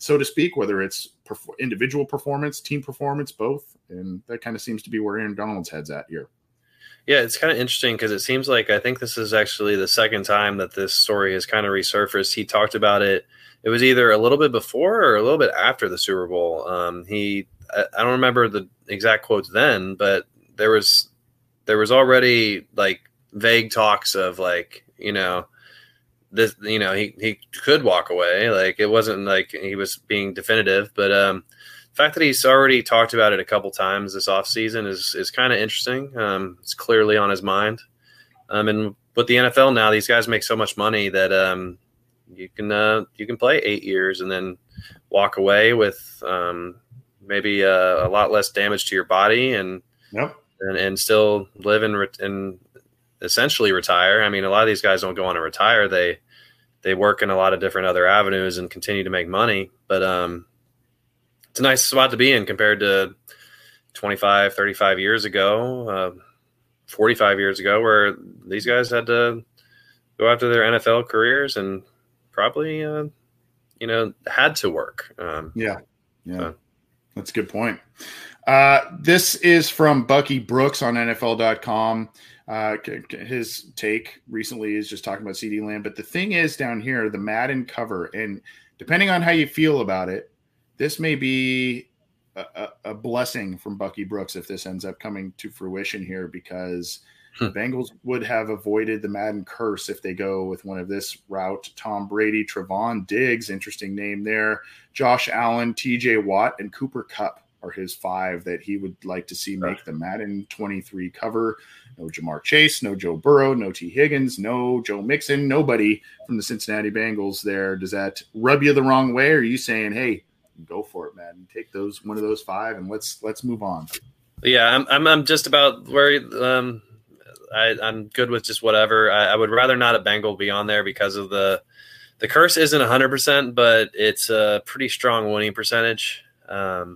so to speak, whether it's perf- individual performance, team performance, both. And that kind of seems to be where Aaron Donald's head's at here. Yeah, it's kind of interesting because it seems like I think this is actually the second time that this story has kind of resurfaced. He talked about it. It was either a little bit before or a little bit after the Super Bowl. Um, he, I, I don't remember the exact quotes then, but there was there was already like vague talks of like, you know, this, you know, he, he could walk away. Like it wasn't like he was being definitive, but um, the fact that he's already talked about it a couple times this offseason is, is kind of interesting. Um, it's clearly on his mind. Um, and with the N F L now, these guys make so much money that um, you can uh, you can play eight years and then walk away with um, maybe a, a lot less damage to your body and yep. and, and still live and, re- and essentially retire. I mean, a lot of these guys don't go on to retire. They they work in a lot of different other avenues and continue to make money. But um, it's a nice spot to be in compared to twenty-five, thirty-five years ago, uh, forty-five years ago, where these guys had to go after their N F L careers and probably, uh, you know, had to work. Um, yeah. Yeah. So. That's a good point. Uh, this is from Bucky Brooks on N F L dot com. Uh, his take recently is just talking about CeeDee Lamb. But the thing is down here, the Madden cover, and depending on how you feel about it, this may be a, a, a blessing from Bucky Brooks if this ends up coming to fruition here, because hmm. the Bengals would have avoided the Madden curse if they go with one of this route. Tom Brady, Trevon Diggs, interesting name there, Josh Allen, T J Watt, and Cooper Kupp are his five that he would like to see make the Madden twenty-three cover. No Jamar Chase, no Joe Burrow, no T. Higgins, no Joe Mixon, nobody from the Cincinnati Bengals there. Does that rub you the wrong way? Or are you saying, hey, go for it, man, take those one of those five and let's let's move on? Yeah, I'm I'm, I'm just about where um, I, I'm good with just whatever. I, I would rather not a Bengal be on there because of the the curse isn't one hundred percent, but it's a pretty strong winning percentage. Um,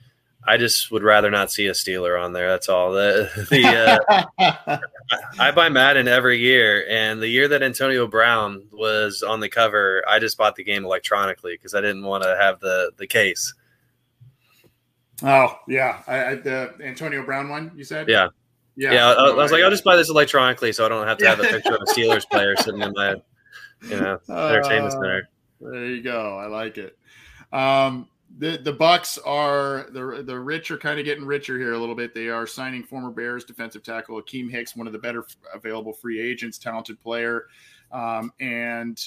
I just would rather not see a Steeler on there. That's all. The, the uh, I buy Madden every year, and the year that Antonio Brown was on the cover, I just bought the game electronically because I didn't want to have the the case. Oh yeah, I, I, the Antonio Brown one you said. Yeah, yeah. yeah. I, no, I was I, like, I'll just buy this electronically, so I don't have to have a picture of a Steelers player sitting in my, you know, entertainment uh, center. There you go. I like it. Um, The the Bucks are the the rich are kind of getting richer here a little bit. They are signing former Bears defensive tackle Akeem Hicks, one of the better available free agents, talented player, um, and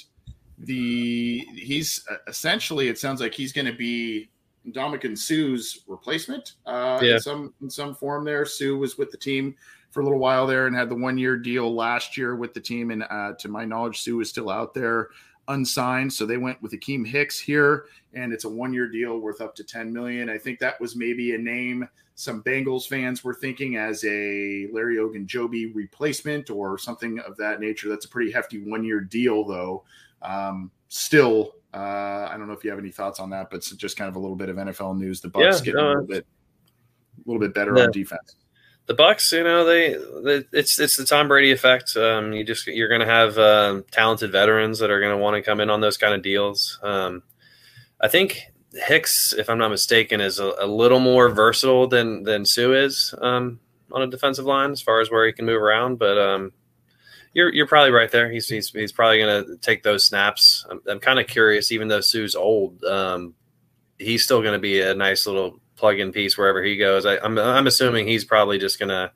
the he's essentially, it sounds like he's going to be Ndamukong Suh's replacement uh, yeah. in some in some form. There, Suh was with the team for a little while there and had the one year deal last year with the team, and uh, to my knowledge, Suh is still out there unsigned. So they went with Akeem Hicks here, and it's a one-year deal worth up to ten million dollars. I think that was maybe a name some Bengals fans were thinking as a Larry Ogunjobi replacement or something of that nature. That's a pretty hefty one-year deal, though. Um, still, uh, I don't know if you have any thoughts on that, but it's just kind of a little bit of N F L news. The Bucs yeah, getting no, a little bit, a little bit better yeah. on defense. The Bucs, you know, they, they it's it's the Tom Brady effect. Um, you just you're going to have uh, talented veterans that are going to want to come in on those kind of deals. Um, I think Hicks, if I'm not mistaken, is a, a little more versatile than than Suh is um, on a defensive line as far as where he can move around. But um, you're you're probably right there. He's he's, he's probably going to take those snaps. I'm, I'm kind of curious, even though Suh's old, um, he's still going to be a nice little plug-in piece wherever he goes. I, I'm I'm assuming he's probably just gonna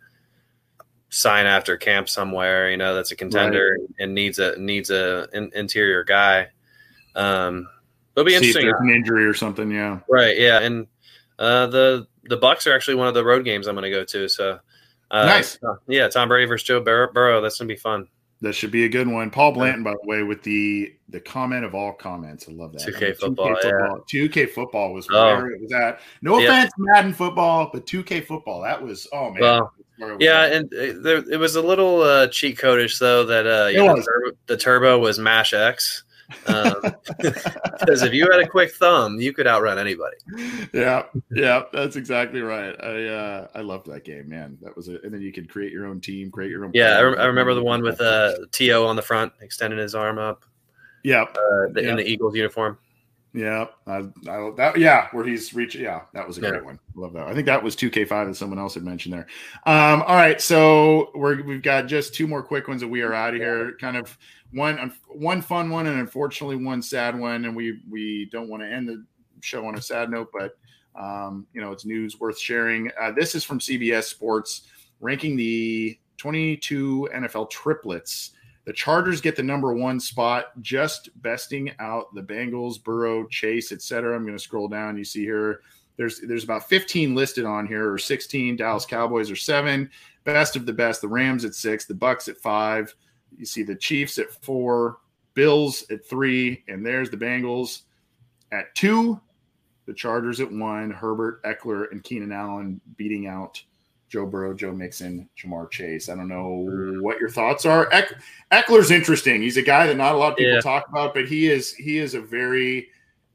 sign after camp somewhere, you know, that's a contender right. and needs a needs a in, interior guy. Um, it'll be See interesting. If there's an injury or something, yeah. Right, yeah, and uh, the the Bucs are actually one of the road games I'm going to go to. So uh, nice, yeah, Tom Brady versus Joe Bur- Burrow. That's going to be fun. That should be a good one. Paul Blanton, by the way, with the the comment of all comments. I love that. two K football, two K yeah. football. two K football was oh. where it was at. No yep. offense, Madden football, but two K football. That was oh man. Well, it yeah, at. and it, there, it was a little uh, cheat codish though that uh, you know, the, turbo, the turbo was Mash X. Um, because if you had a quick thumb, you could outrun anybody. Yeah, yeah, that's exactly right. I uh, I loved that game, man. That was it. And then you could create your own team, create your own. Yeah, I, re- I remember the one with uh, T O on the front, extending his arm up. Yeah, uh, the, yep. in the Eagles uniform. Yeah, I, I, that, yeah, where he's reaching. Yeah, that was a great Yeah. one. Love that. I think that was two K five that someone else had mentioned there. Um, all right, so we're we've got just two more quick ones, and we are out of here. Kind of one one fun one, and unfortunately one sad one. And we we don't want to end the show on a sad note, but um, you know, it's news worth sharing. Uh, this is from C B S Sports, ranking the twenty-two N F L triplets. The Chargers get the number one spot, just besting out the Bengals, Burrow, Chase, et cetera. I'm going to scroll down. You see here, there's there's about fifteen listed on here, or sixteen. Dallas Cowboys are seven. Best of the best. The Rams at six. The Bucks at five. You see the Chiefs at four. Bills at three. And there's the Bengals at two. The Chargers at one. Herbert, Eckler, and Keenan Allen beating out Joe Burrow, Joe Mixon, Jamar Chase. I don't know what your thoughts are. Eck, Eckler's interesting. He's a guy that not a lot of people Yeah. talk about, but he is he is a very,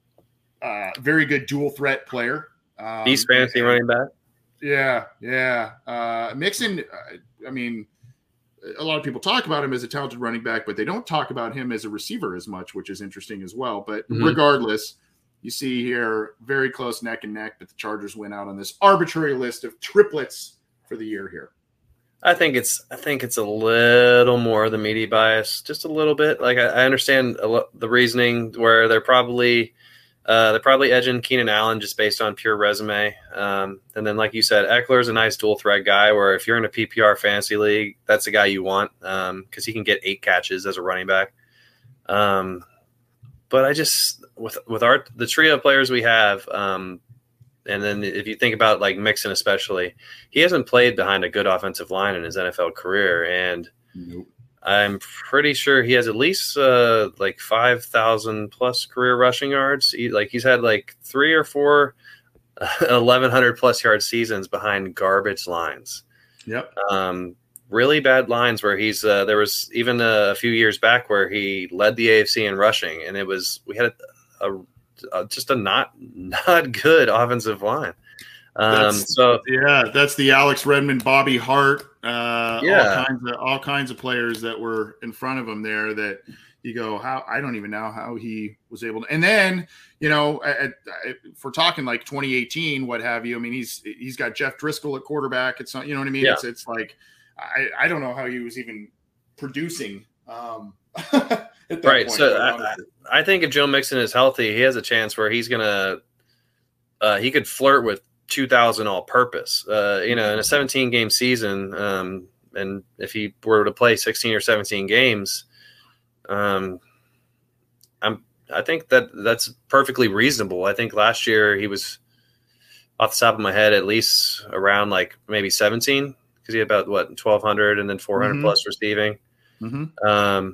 uh, very good dual threat player. Um, He's fantasy and, running back. Yeah, yeah. Uh, Mixon, uh, I mean, a lot of people talk about him as a talented running back, but they don't talk about him as a receiver as much, which is interesting as well. But Mhm. regardless, you see here very close neck and neck, but the Chargers win out on this arbitrary list of triplets for the year here. I think it's I think it's a little more the media bias, just a little bit. Like I, I understand a lo- the reasoning where they're probably uh, they're probably edging Keenan Allen just based on pure resume. Um, and then, like you said, Eckler's a nice dual threat guy. Where if you're in a P P R fantasy league, that's the guy you want because um, he can get eight catches as a running back. Um, but I just with with our the trio of players we have. Um, And then if you think about like Mixon especially, he hasn't played behind a good offensive line in his N F L career. And Nope. I'm pretty sure he has at least uh, like five thousand plus career rushing yards. He, like he's had like three or four eleven hundred plus yard seasons behind garbage lines. Yep. Um, really bad lines where he's uh, there was even a, a few years back where he led the A F C in rushing. And it was we had a, a Uh, just a not not good offensive line. Um, That's, so yeah, that's the Alex Redmond, Bobby Hart, uh, Yeah. all kinds of all kinds of players that were in front of him there. That you go, how I don't even know how he was able to. And then you know, at, at, if we're talking like twenty eighteen, what have you? I mean, he's he's got Jeff Driscoll at quarterback. It's not, you know what I mean? Yeah. It's it's like I I don't know how he was even producing. Um, at that right. point, So quite I, honestly. I think if Joe Mixon is healthy, he has a chance where he's gonna uh, he could flirt with two thousand all purpose. Uh, you know, in a seventeen game season, um, and if he were to play sixteen or seventeen games, um, I'm I think that that's perfectly reasonable. I think last year he was off the top of my head at least around like maybe seventeen because he had about what twelve hundred and then four hundred Mhm. plus receiving. Mm-hmm. Um,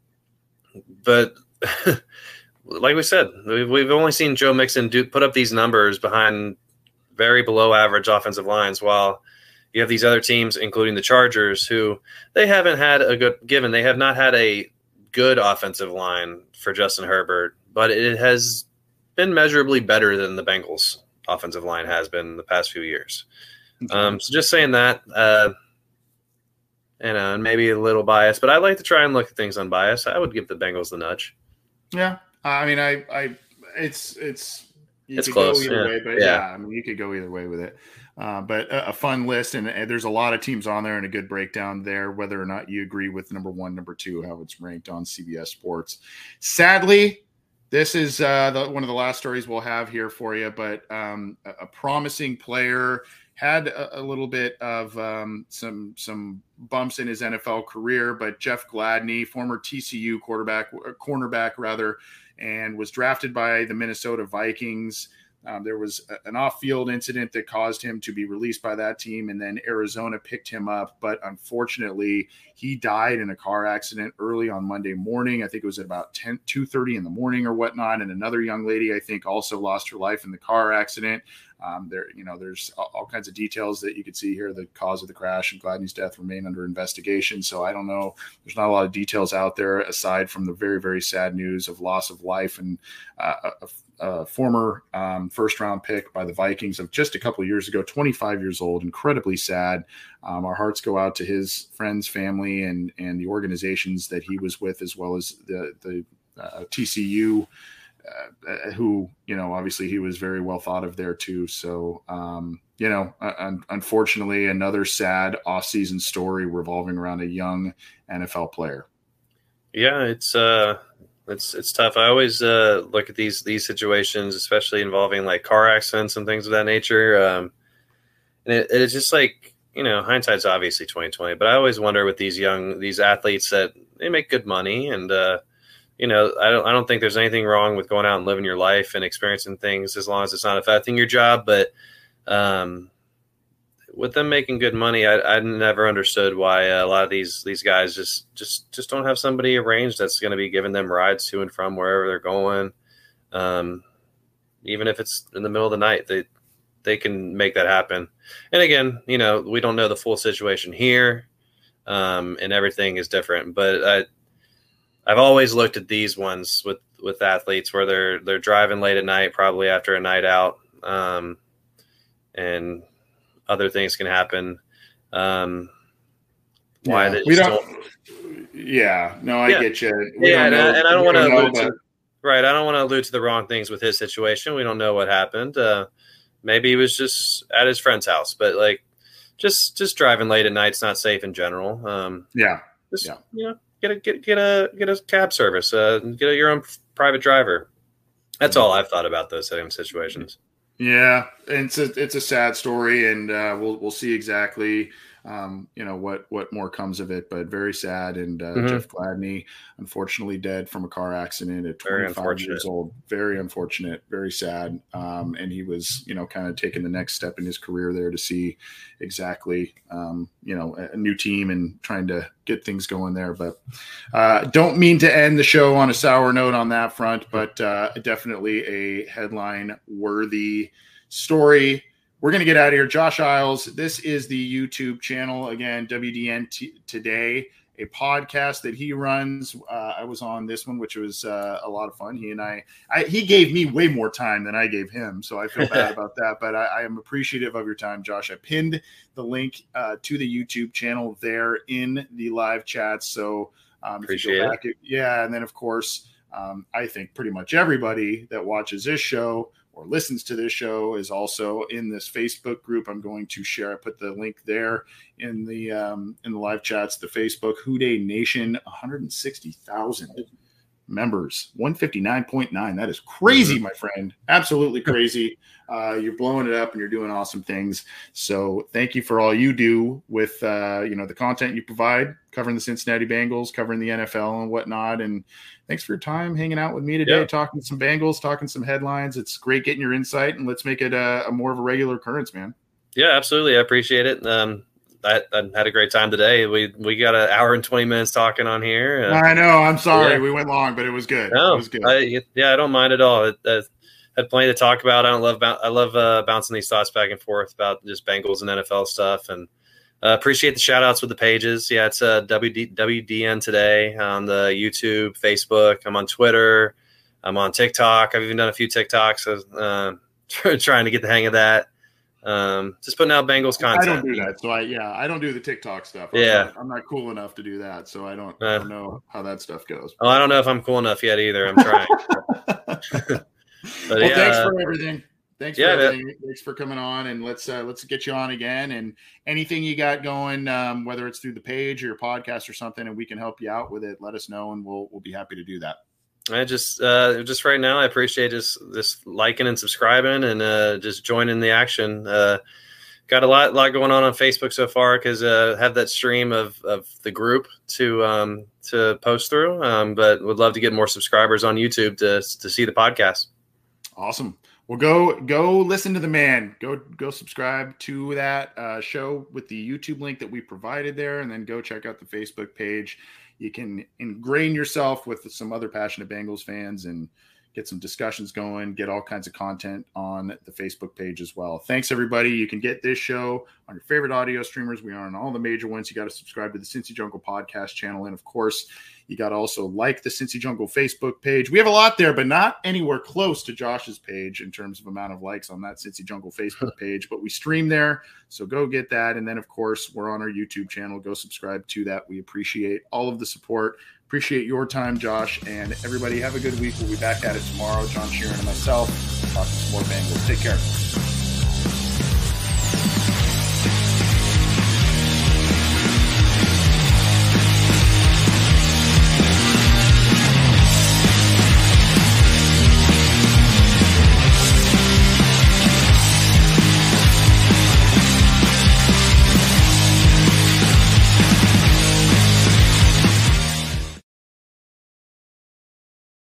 but like we said, we've, we've only seen Joe Mixon do put up these numbers behind very below average offensive lines, while you have these other teams, including the Chargers, who they haven't had a good given. They have not had a good offensive line for Justin Herbert, but it has been measurably better than the Bengals offensive line has been in the past few years. Um, so just saying that, uh, you know, and maybe a little biased, but I like to try and look at things unbiased. I would give the Bengals the nudge. Yeah, I mean, I, I, it's, it's, you It's could close, go either yeah. way, but Yeah. yeah. I mean, you could go either way with it. Uh, but a, a fun list, and, and there's a lot of teams on there, and a good breakdown there. Whether or not you agree with number one, number two, how it's ranked on C B S Sports. Sadly, this is uh, the, one of the last stories we'll have here for you. But um, a, a promising player had a, a little bit of um, some some bumps in his N F L career, but Jeff Gladney, former T C U quarterback, cornerback rather, and was drafted by the Minnesota Vikings. Um, there was a, an off-field incident that caused him to be released by that team, and then Arizona picked him up. But unfortunately, he died in a car accident early on Monday morning. I think it was at about ten, two thirty in the morning or whatnot. And another young lady, I think, also lost her life in the car accident. Um, there, you know, there's all, all kinds of details that you could see here. The cause of the crash and Gladney's death remain under investigation. So I don't know. There's not a lot of details out there aside from the very, very sad news of loss of life and uh, a, a former um, first round pick by the Vikings of just a couple of years ago, twenty-five years old, incredibly sad. Um, our hearts go out to his friends, family, and, and the organizations that he was with, as well as the, the uh, T C U uh, who, you know, obviously he was very well thought of there too. So, um, you know, uh, unfortunately, another sad off-season story revolving around a young N F L player. Yeah, it's uh, it's it's tough. I always uh, look at these these situations, especially involving like car accidents and things of that nature. Um, and it, it's just like, you know, hindsight's obviously twenty twenty, but I always wonder with these young these athletes that they make good money, and uh, you know, I don't I don't think there's anything wrong with going out and living your life and experiencing things as long as it's not affecting your job, but um, with them making good money, I, I never understood why a lot of these these guys just just just don't have somebody arranged that's going to be giving them rides to and from wherever they're going. Um, even if it's in the middle of the night, they they can make that happen. And again, you know, we don't know the full situation here, um, and everything is different. But I, I've always looked at these ones with with athletes where they're they're driving late at night, probably after a night out. Um, and other things can happen. Um, why yeah, they we just don't, don't. Yeah, no, I yeah. get you. We yeah, don't and, know, I, and I don't want to allude but... to right. I don't want to allude to the wrong things with his situation. We don't know what happened. Uh, maybe he was just at his friend's house, but like just just driving late at night's not safe in general. Um, yeah, just yeah. you know, get a get get a get a cab service. Uh, get a, your own private driver. That's all I've thought about those same situations. Yeah, and it's a it's a sad story, and uh, we'll we'll see exactly um, you know what what more comes of it, but very sad. And uh, mm-hmm. Jeff Gladney, unfortunately, dead from a car accident at twenty-five years old. Very unfortunate, very sad. Um, and he was you know kind of taking the next step in his career there to see exactly um, you know a new team and trying to get things going there. But uh, don't mean to end the show on a sour note on that front, but uh, definitely a headline worthy story. We're going to get out of here. Josh Isles, this is the YouTube channel, again, W D N T- Today, a podcast that he runs. Uh, I was on this one, which was uh, a lot of fun. He and I, I, he gave me way more time than I gave him, so I feel bad about that, but I, I am appreciative of your time, Josh. I pinned the link uh, to the YouTube channel there in the live chat, so um, appreciate if you go it. back, it, yeah, and then, of course, um, I think pretty much everybody that watches this show or listens to this show is also in this Facebook group. I'm going to share. I put the link there in the um, in the live chats. The Facebook Houday Nation, one hundred sixty thousand members, one fifty-nine point nine. That is crazy, mm-hmm. my friend. Absolutely crazy. Uh, you're blowing it up and you're doing awesome things. So thank you for all you do with uh, you know the content you provide, covering the Cincinnati Bengals, covering the N F L and whatnot. And thanks for your time hanging out with me today, yeah. talking some Bengals, talking some headlines. It's great getting your insight, and let's make it a, a more of a regular occurrence, man. Yeah, absolutely. I appreciate it. Um, I, I had a great time today. We we got an hour and twenty minutes talking on here. Uh, I know. I'm sorry yeah. we went long, but it was good. No, it was good. I, yeah, I don't mind at all. I, I had plenty to talk about. I don't love I love uh, bouncing these thoughts back and forth about just Bengals and N F L stuff, and uh, appreciate the shout outs with the pages. Yeah, it's uh, W D, W D N Today on the YouTube, Facebook. I'm on Twitter. I'm on TikTok. I've even done a few TikToks. Uh, trying to get the hang of that. Um, just putting out Bengals content. I don't do that. So I, yeah, I don't do the TikTok stuff. I'm yeah. Not, I'm not cool enough to do that. So I don't, uh, I don't know how that stuff goes. Oh, I don't know if I'm cool enough yet either. I'm trying. but well, yeah, thanks for everything. Thanks yeah, for everything. Man. Thanks for coming on, and let's, uh, let's get you on again, and anything you got going, um, whether it's through the page or your podcast or something, and we can help you out with it, let us know, and we'll, we'll be happy to do that. I just, uh, just right now, I appreciate just, just liking and subscribing and, uh, just joining the action. Uh, got a lot, lot going on on Facebook so far because uh, have that stream of, of the group to um, to post through, um, but would love to get more subscribers on YouTube to to see the podcast. Awesome. Well, go go listen to the man. Go go subscribe to that uh, show with the YouTube link that we provided there, and then go check out the Facebook page. You can ingrain yourself with some other passionate Bengals fans and get some discussions going, get all kinds of content on the Facebook page as well. Thanks, everybody. You can get this show on your favorite audio streamers. We are on all the major ones. You got to subscribe to the Cincy Jungle podcast channel. And, of course, you got to also like the Cincy Jungle Facebook page. We have a lot there, but not anywhere close to Josh's page in terms of amount of likes on that Cincy Jungle Facebook page. But we stream there, so go get that. And then, of course, we're on our YouTube channel. Go subscribe to that. We appreciate all of the support. Appreciate your time, Josh, and everybody have a good week. We'll be back at it tomorrow. John Sheeran and myself talking some more Bengals. Take care.